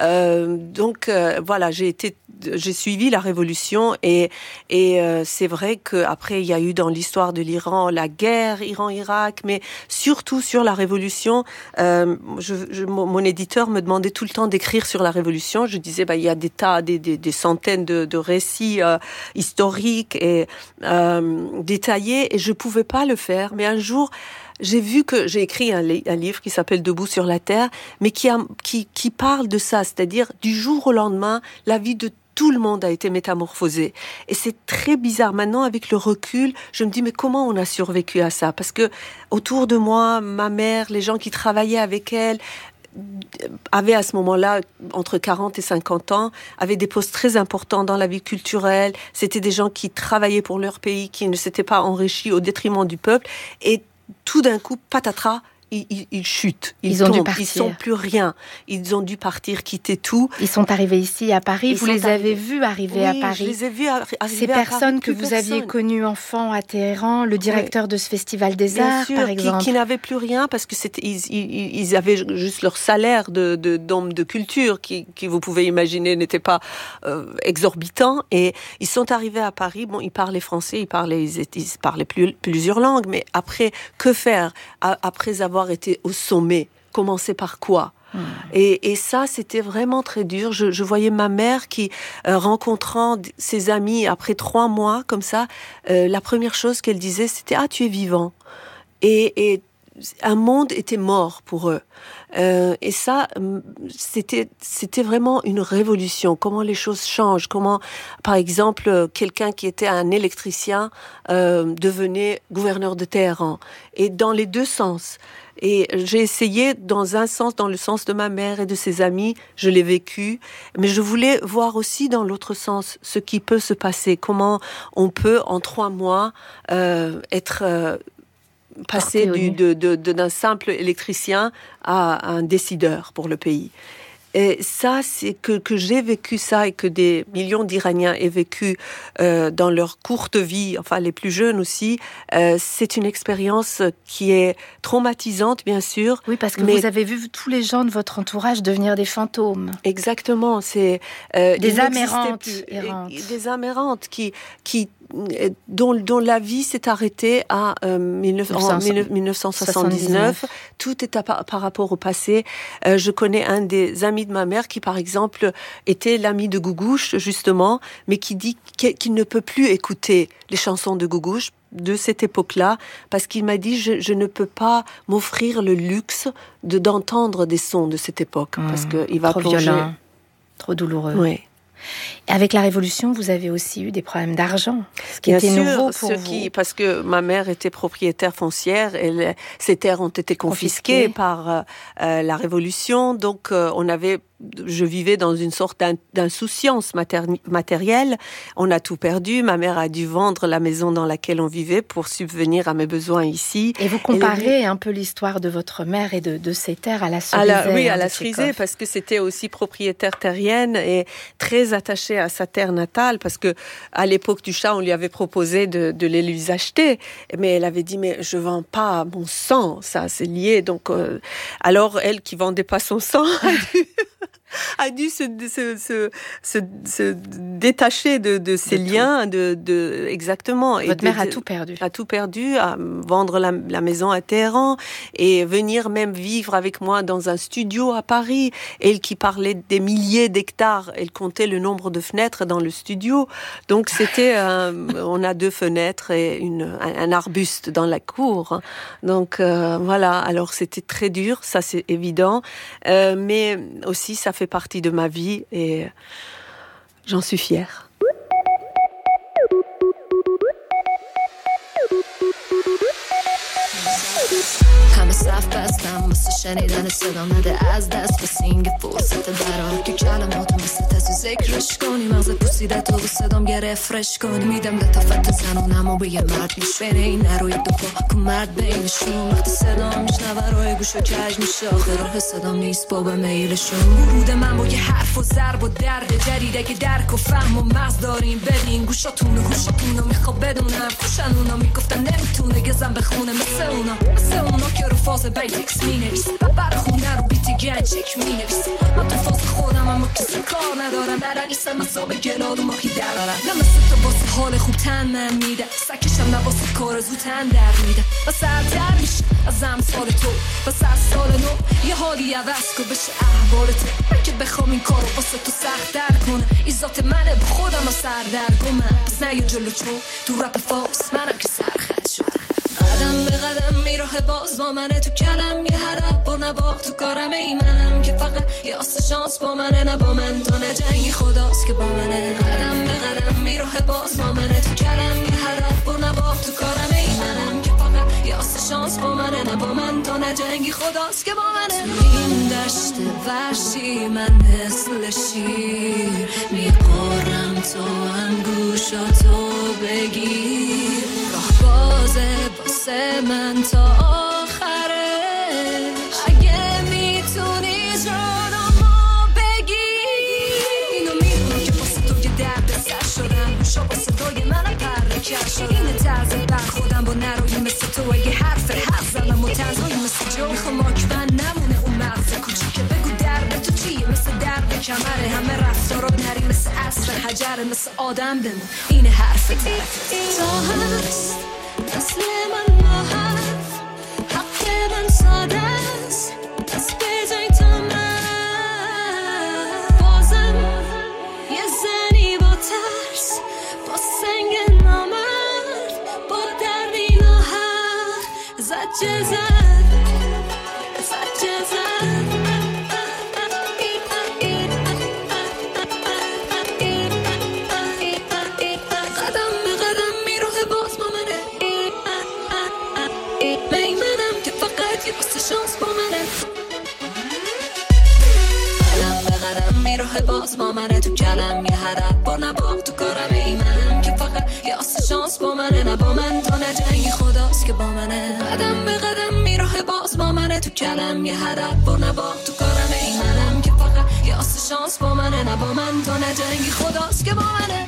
voilà, j'ai suivi la révolution et c'est vrai qu'après il y a eu dans l'histoire de l'Iran la guerre Iran-Irak, mais surtout sur la révolution. Mon éditeur me demandait tout le temps d'écrire sur la révolution. Je disais il y a des centaines de récits historiques et détaillés et je pouvais pas le faire. Mais un jour j'ai écrit un livre qui s'appelle Debout sur la terre, mais qui parle de ça, c'est-à-dire du jour au lendemain, la vie de tout le monde a été métamorphosé. Et c'est très bizarre. Maintenant, avec le recul, je me dis, mais comment on a survécu à ça ? Parce que autour de moi, ma mère, les gens qui travaillaient avec elle, avaient à ce moment-là, entre 40 et 50 ans, avaient des postes très importants dans la vie culturelle. C'était des gens qui travaillaient pour leur pays, qui ne s'étaient pas enrichis au détriment du peuple. Et tout d'un coup, patatras, ils chutent, ils tombent, ils sont plus rien. Ils ont dû partir, quitter tout. Ils sont arrivés ici à Paris. Vous les avez vus arriver à Paris. Je les ai vus arriver Ces personnes que vous aviez connues enfants à Téhéran, le directeur de ce festival des arts, par exemple, qui n'avaient plus rien parce que ils avaient juste leur salaire d'homme de culture qui vous pouvez imaginer n'était pas exorbitant, et ils sont arrivés à Paris. Bon, ils parlaient français, ils parlaient plusieurs langues, mais après, que faire après avoir été au sommet? Commencer par quoi? Et ça, c'était vraiment très dur. Je voyais ma mère qui, rencontrant ses amis après 3 mois comme ça, la première chose qu'elle disait, c'était « Ah, tu es vivant ». Et un monde était mort pour eux. Et ça, c'était vraiment une révolution. Comment les choses changent. Comment, par exemple, quelqu'un qui était un électricien devenait gouverneur de Téhéran. Et dans les deux sens. Et j'ai essayé dans un sens, dans le sens de ma mère et de ses amis, je l'ai vécu, mais je voulais voir aussi dans l'autre sens ce qui peut se passer, comment on peut en 3 mois être passé d'un simple électricien à un décideur pour le pays. Et ça, c'est que j'ai vécu ça et que des millions d'Iraniens aient vécu dans leur courte vie, enfin les plus jeunes aussi, c'est une expérience qui est traumatisante, bien sûr. Oui, parce que vous avez vu tous les gens de votre entourage devenir des fantômes. Exactement, c'est des âmes errantes. Des âmes errantes dont la vie s'est arrêtée en 1979. Tout est par rapport au passé. Je connais un des amis de ma mère qui, par exemple, était l'ami de Gougouche, justement, mais qui dit qu'il ne peut plus écouter les chansons de Gougouche de cette époque-là, parce qu'il m'a dit je ne peux pas m'offrir le luxe d'entendre des sons de cette époque, parce qu'il va plonger. Trop violent, trop douloureux. Oui. Et avec la Révolution, vous avez aussi eu des problèmes d'argent, ce qui était nouveau pour vous. Parce que ma mère était propriétaire foncière et ces terres ont été confisquées par la Révolution. Donc, je vivais dans une sorte d'insouciance matérielle. On a tout perdu. Ma mère a dû vendre la maison dans laquelle on vivait pour subvenir à mes besoins ici. Et vous comparez un peu l'histoire de votre mère et de ces terres à la Cerisay. Oui, à la Cerisay, parce que c'était aussi propriétaire terrienne et très attachée à sa terre natale, parce que à l'époque du Shah, on lui avait proposé de les lui acheter, mais elle avait dit mais je vends pas mon sang, ça c'est lié. Donc alors elle qui vendait pas son sang a dû se détacher de ces liens, exactement. Votre mère a tout perdu. A tout perdu, à vendre la maison à Téhéran et venir même vivre avec moi dans un studio à Paris. Elle qui parlait des milliers d'hectares, elle comptait le nombre de fenêtres dans le studio. Donc c'était, on a 2 fenêtres et un arbuste dans la cour. Donc voilà, alors c'était très dur, ça c'est évident. Mais aussi ça fait partie de ma vie et j'en suis fière. همه صف بستم واسه شنیدن صدام نده از دست به سینگ فرصت برام که کلماتو مثل تسو ذکرش کنی مغز پوسیدت و صدام گرفرش کنی میدم ده تا فت زنونم و به یه مرد میش بین این نروی دو پا کن مرد بینشون وقتی صدام میشنوه روی گوش و کج میشه آخه راه صدام نیست با به میلشون ورود من با یه حرف و ضرب و درد جدید اگه درک و فهم و مغز داریم ببین گوشاتون و هوشاتون میخواب بدونم کوشن اونا میگفتن نمیتونه گزم بخونه مثل اونا که رو فاز بیتکس می نویسه برای خونه رو بیتی گنجک می نویسه من تو فاز خودم اما کسی کار ندارم برای نیستم اصاب گلال و ماهی درارم نه مثل تو واسه حال خوب تن من میده سکشم نه واسه کار زود تن در میده و سرتر میشه از امثال تو و سال نو یه حالی عوض کن بشه احوالته که بخوام این کارو واسه تو سخت در کنه این ذات منه به خودم سر در گمم پس نه یه جلو چون تو رپ فاس منم که سرخط شدم قدم به قدم میراه باز با منه تو کلم یه هدف با نباخ تو کارم ای منم که فقط یه آس شانس با منه نه با من تو نه جنگی خداست که با منه قدم به قدم میراه باز با منه تو کلم یه هدف با نباخ تو کارم ای منم که فقط یه آس شانس با منه نه با من تو نه جنگی خداست که با منه این دشت وحشی من مثل شیر میقارم تو هم گوشاتو بگیر راه بازه واسه من تا آخره اگه میتونی جانمو بگیر اینو میدونم که واسه تو یه درد سر شدم گوشا با صدای منم پرکر شدم این طرز برخودم با نروی مثل تو اگه حرف زدم و تنزایی مثل جو میخوام آکبن نمونه اون مغز کوچیکه بگو درد تو چیه مثل درد کمره همه رفتارات نری مثل عصر حجره مثل آدم بمون این حرف تا هست اصل من با حرف حق من ساده است دست بجای تا من بازم یه زنی با ترس با سنگ نامرد با دردی ناحق زجه زد باز با منه تو کلم یه هدف با نباخ تو کارم ای منم که فقط یه آس شانس با منه نه با من تو نه جنگی خداست که با منه قدم به قدم میراه باز با منه تو کلم یه هدف با نباخ تو کارم ای منم که فقط یه شانس با منه نه با من تو نجنگی خداست که با منه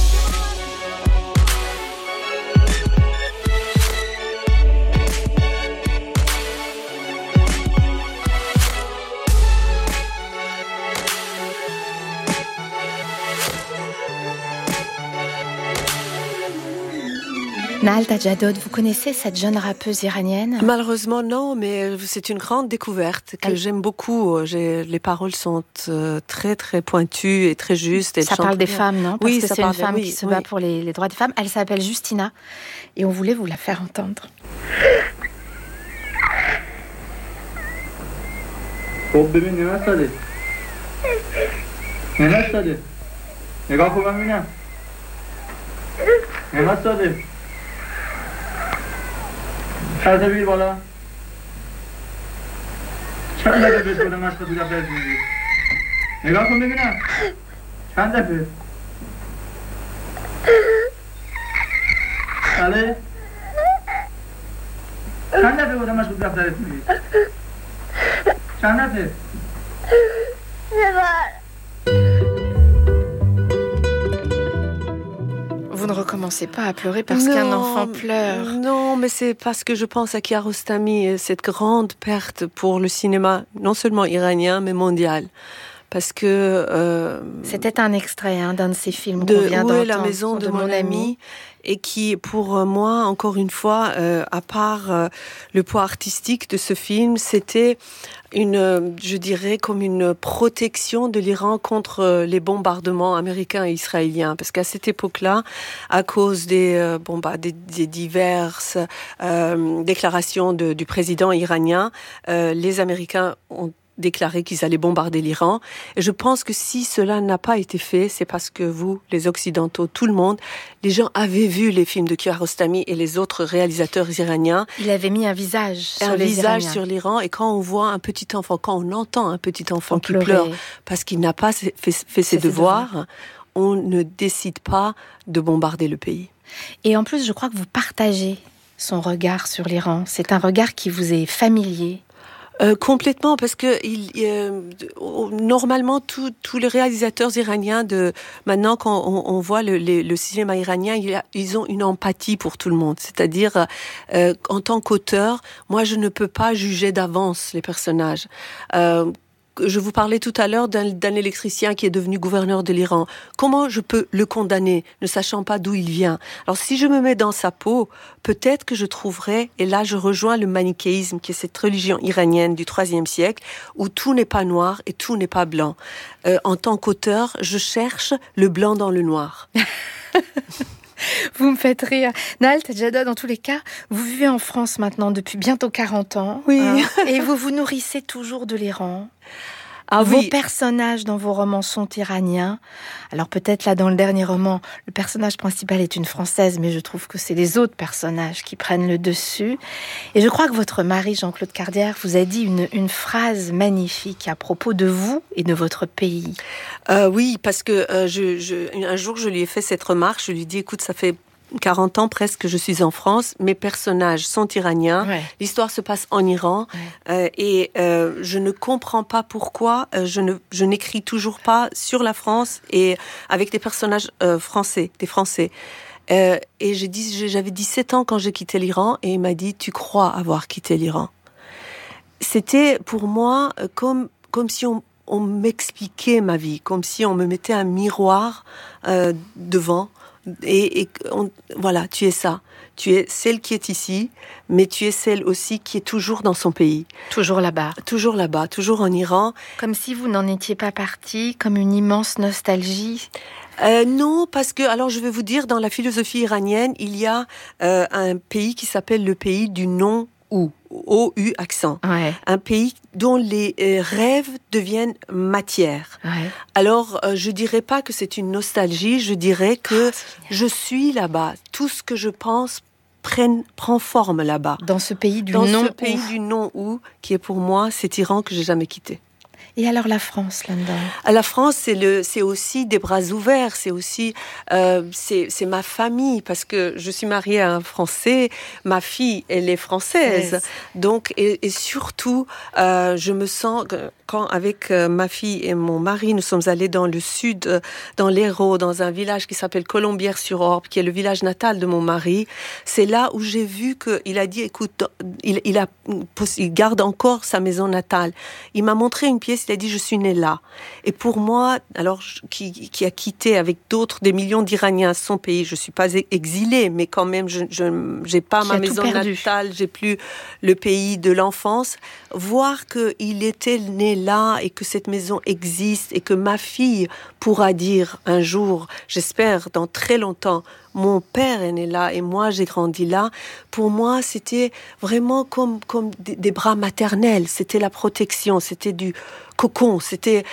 Nahal Tajadod, vous connaissez cette jeune rappeuse iranienne ? Malheureusement non, mais c'est une grande découverte que j'aime beaucoup. Les paroles sont très très pointues et très justes. Ça parle des femmes, non ? Parce que c'est une femme qui se bat oui. pour les droits des femmes. Elle s'appelle Justina et on voulait vous la faire entendre. خب ببین نمت داده نمت داده نگاه کن ببینم نمت داده سرده بگیر بالا چند دفعه بهت بودم مشقه تو دفترت میگی نگاه کن ببینم چند دفعه بله چند دفعه بودم مشقه تو دفترت میگی چند دفعه Vous ne recommencez pas à pleurer parce qu'un enfant pleure. Non, mais c'est parce que je pense à Kiarostami et cette grande perte pour le cinéma, non seulement iranien, mais mondial. Parce que... C'était un extrait d'un de ces films de qu'on vient d'entendre. Où est la maison de mon ami ? Et qui, pour moi, encore une fois, à part le poids artistique de ce film, c'était je dirais, comme une protection de l'Iran contre les bombardements américains et israéliens. Parce qu'à cette époque-là, à cause des diverses déclarations du président iranien, les Américains ont déclaré qu'ils allaient bombarder l'Iran. Et je pense que si cela n'a pas été fait, c'est parce que vous, les Occidentaux, tout le monde, les gens avaient vu les films de Kiarostami et les autres réalisateurs iraniens. Il avait mis un visage sur les Iraniens. Sur l'Iran. Et quand on voit un petit enfant, quand on entend un petit enfant qui pleure parce qu'il n'a pas fait ses devoirs, on ne décide pas de bombarder le pays. Et en plus, je crois que vous partagez son regard sur l'Iran. C'est un regard qui vous est familier. Complètement, parce que normalement tous les réalisateurs iraniens maintenant quand on voit le cinéma iranien, ils ont une empathie pour tout le monde. C'est-à-dire en tant qu'auteur, moi je ne peux pas juger d'avance les personnages. Je vous parlais tout à l'heure d'un électricien qui est devenu gouverneur de l'Iran. Comment je peux le condamner, ne sachant pas d'où il vient ? Alors, si je me mets dans sa peau, peut-être que je trouverai, et là je rejoins le manichéisme, qui est cette religion iranienne du IIIe siècle, où tout n'est pas noir et tout n'est pas blanc. En tant qu'auteur, je cherche le blanc dans le noir. Vous me faites rire. Nahal Tajadod, dans tous les cas, vous vivez en France maintenant depuis bientôt 40 ans. Oui. Et vous vous nourrissez toujours de l'Iran. Ah, vos oui. personnages dans vos romans sont iraniens. Alors peut-être là, dans le dernier roman, le personnage principal est une Française, mais je trouve que c'est les autres personnages qui prennent le dessus. Et je crois que votre mari, Jean-Claude Cardière, vous a dit une phrase magnifique à propos de vous et de votre pays. Oui, parce que un jour, je lui ai fait cette remarque. Je lui ai dit, écoute, ça fait 40 ans presque que je suis en France, mes personnages sont iraniens, l'histoire se passe en Iran, et je ne comprends pas pourquoi je n'écris toujours pas sur la France et avec des personnages français, des Français. Et j'avais 17 ans quand j'ai quitté l'Iran, et il m'a dit, tu crois avoir quitté l'Iran. C'était pour moi comme si on m'expliquait ma vie, comme si on me mettait un miroir devant. Voilà, tu es ça. Tu es celle qui est ici, mais tu es celle aussi qui est toujours dans son pays. Toujours là-bas. Toujours là-bas, toujours en Iran. Comme si vous n'en étiez pas partie, comme une immense nostalgie. Non, parce que, alors je vais vous dire, dans la philosophie iranienne, il y a un pays qui s'appelle le pays du non-ou. O-U accent. Ouais. Un pays dont les rêves deviennent matière. Ouais. Alors, je dirais pas que c'est une nostalgie, je dirais que je suis là-bas. Tout ce que je pense prend forme là-bas. Dans ce pays du non-ou. non-ou. Dans ce pays du non-ou, qui est pour moi cet Iran que j'ai jamais quitté. Et alors la France là-dedans? La France, c'est aussi des bras ouverts, c'est aussi c'est ma famille, parce que je suis mariée à un Français, ma fille, elle est française. Donc, et surtout, je me sens, quand avec ma fille et mon mari, nous sommes allés dans le sud, dans l'Hérault, dans un village qui s'appelle Colombières-sur-Orbe, qui est le village natal de mon mari. C'est là où j'ai vu qu'il a dit, écoute, il garde encore sa maison natale. Il m'a montré une pièce, il a dit, je suis né là. Et pour moi, alors qui a quitté avec d'autres, des millions d'Iraniens son pays, je suis pas exilée, mais quand même, je j'ai pas ma maison natale, j'ai plus le pays de l'enfance. Voir qu'il était né là et que cette maison existe et que ma fille pourra dire un jour, j'espère dans très longtemps, mon père est né là et moi j'ai grandi là. Pour moi, c'était vraiment comme des bras maternels. C'était la protection, c'était du cocon, c'était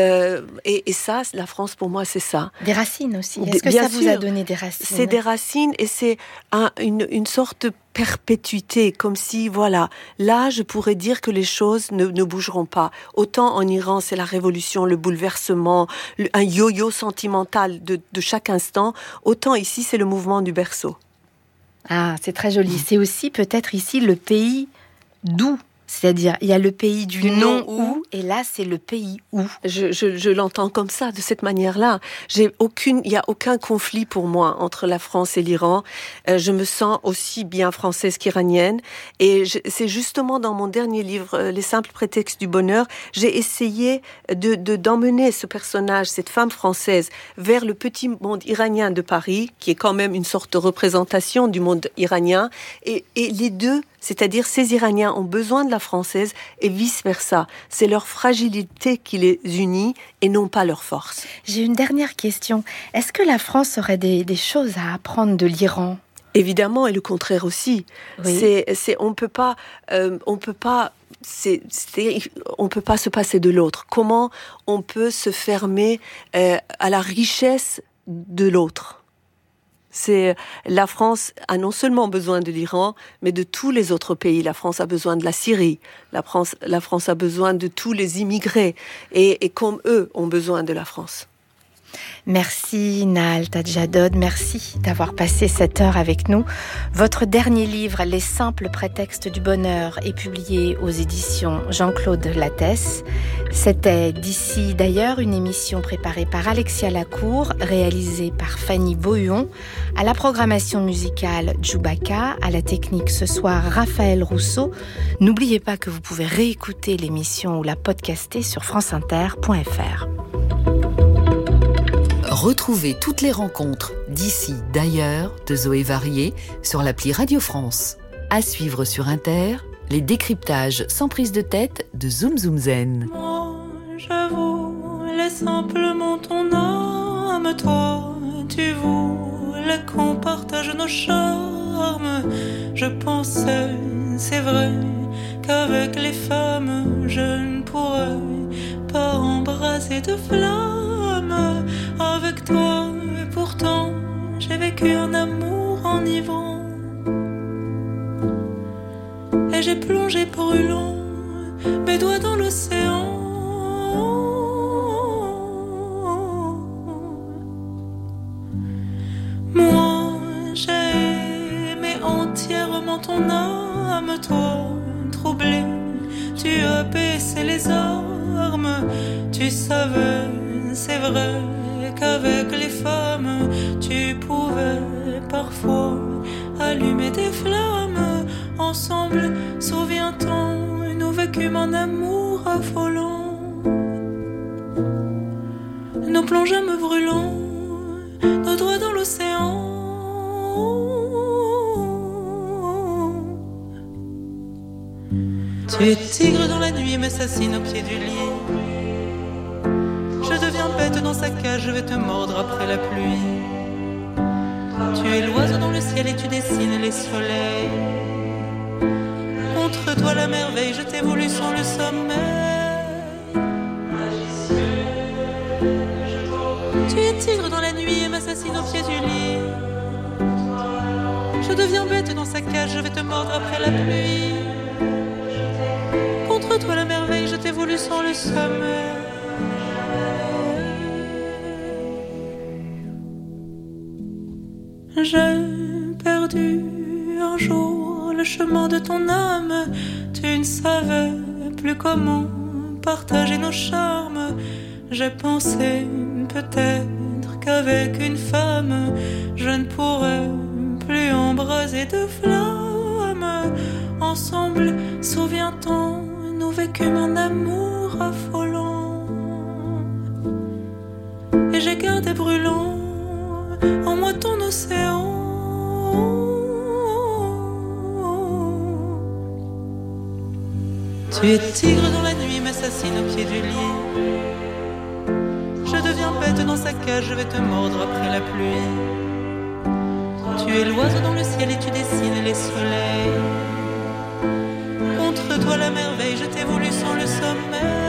et ça, la France pour moi c'est ça. Des racines aussi. Est-ce que ça vous a donné des racines? C'est des racines et c'est une sorte de perpétuité, comme si voilà, là je pourrais dire que les choses ne bougeront pas. Autant en Iran c'est la révolution, le bouleversement, un yo-yo sentimental de chaque instant, autant ici c'est le mouvement du berceau. Ah, c'est très joli. C'est aussi peut-être ici le pays d'où. C'est-à-dire, il y a le pays du non où, et là, c'est le pays où. Je l'entends comme ça, de cette manière-là. Il y a aucun conflit pour moi entre la France et l'Iran. Je me sens aussi bien française qu'iranienne. Et c'est justement dans mon dernier livre, Les simples prétextes du bonheur, j'ai essayé d'emmener ce personnage, cette femme française, vers le petit monde iranien de Paris, qui est quand même une sorte de représentation du monde iranien. Et les deux, c'est-à-dire ces Iraniens ont besoin de la française et vice-versa. C'est leur fragilité qui les unit et non pas leur force. J'ai une dernière question. Est-ce que la France aurait des choses à apprendre de l'Iran ? Évidemment, et le contraire aussi. Oui. On peut pas se passer de l'autre. Comment on peut se fermer à la richesse de l'autre ? La France a non seulement besoin de l'Iran, mais de tous les autres pays. La France a besoin de la Syrie. La France a besoin de tous les immigrés. Et comme eux ont besoin de la France. Merci Nahal Tadjadod, merci d'avoir passé cette heure avec nous. Votre dernier livre, Les simples prétextes du bonheur, est publié aux éditions Jean-Claude Lattès. C'était D'ici d'ailleurs, une émission préparée par Alexia Lacour, réalisée par Fanny Bohuon, à la programmation musicale Djoubaka, à la technique ce soir Raphaël Rousseau. N'oubliez pas que vous pouvez réécouter l'émission ou la podcaster sur franceinter.fr. Retrouvez toutes les rencontres d'ici, d'ailleurs, de Zoé Varier sur l'appli Radio France. À suivre sur Inter, les décryptages sans prise de tête de Zoom Zoom Zen. Moi, je voulais simplement ton âme, toi, tu voulais qu'on partage nos charmes. Je pensais, c'est vrai, qu'avec les femmes, je ne pourrais pas embrasser de flamme. Avec toi, et pourtant, j'ai vécu un amour enivrant. Et j'ai plongé brûlant mes doigts dans l'océan. Moi, j'ai aimé entièrement ton âme, toi, troublé, tu as baissé les armes. Tu savais, c'est vrai, qu'avec les femmes, tu pouvais parfois allumer des flammes. Ensemble, souviens-t-on, nous vécûmes un amour affolant. Nous plongeâmes brûlants, nos doigts dans l'océan. Tu es tigre dans la nuit et m'assassine au pied du lit. Je deviens bête dans sa cage, je vais te mordre après la pluie. Tu es l'oiseau dans le ciel et tu dessines les soleils. Contre toi la merveille, je t'ai voulu sans le sommeil. Tu es tigre dans la nuit et m'assassine au pied du lit. Je deviens bête dans sa cage, je vais te mordre après la pluie. Contre toi la merveille, je t'ai voulu sans le sommet. J'ai perdu un jour le chemin de ton âme. Tu ne savais plus comment partager nos charmes. J'ai pensé peut-être qu'avec une femme je ne pourrais plus embraser de flammes. Ensemble, souviens-t-on, nous vécûmes un amour affolant. Et j'ai gardé brûlant en moi ton océan. Tu es tigre dans la nuit, m'assassine au pied du lit. Je deviens bête dans sa cage, je vais te mordre après la pluie. Tu es l'oiseau dans le ciel et tu dessines les soleils. Contre toi la merveille, je t'ai voulu sans le sommeil.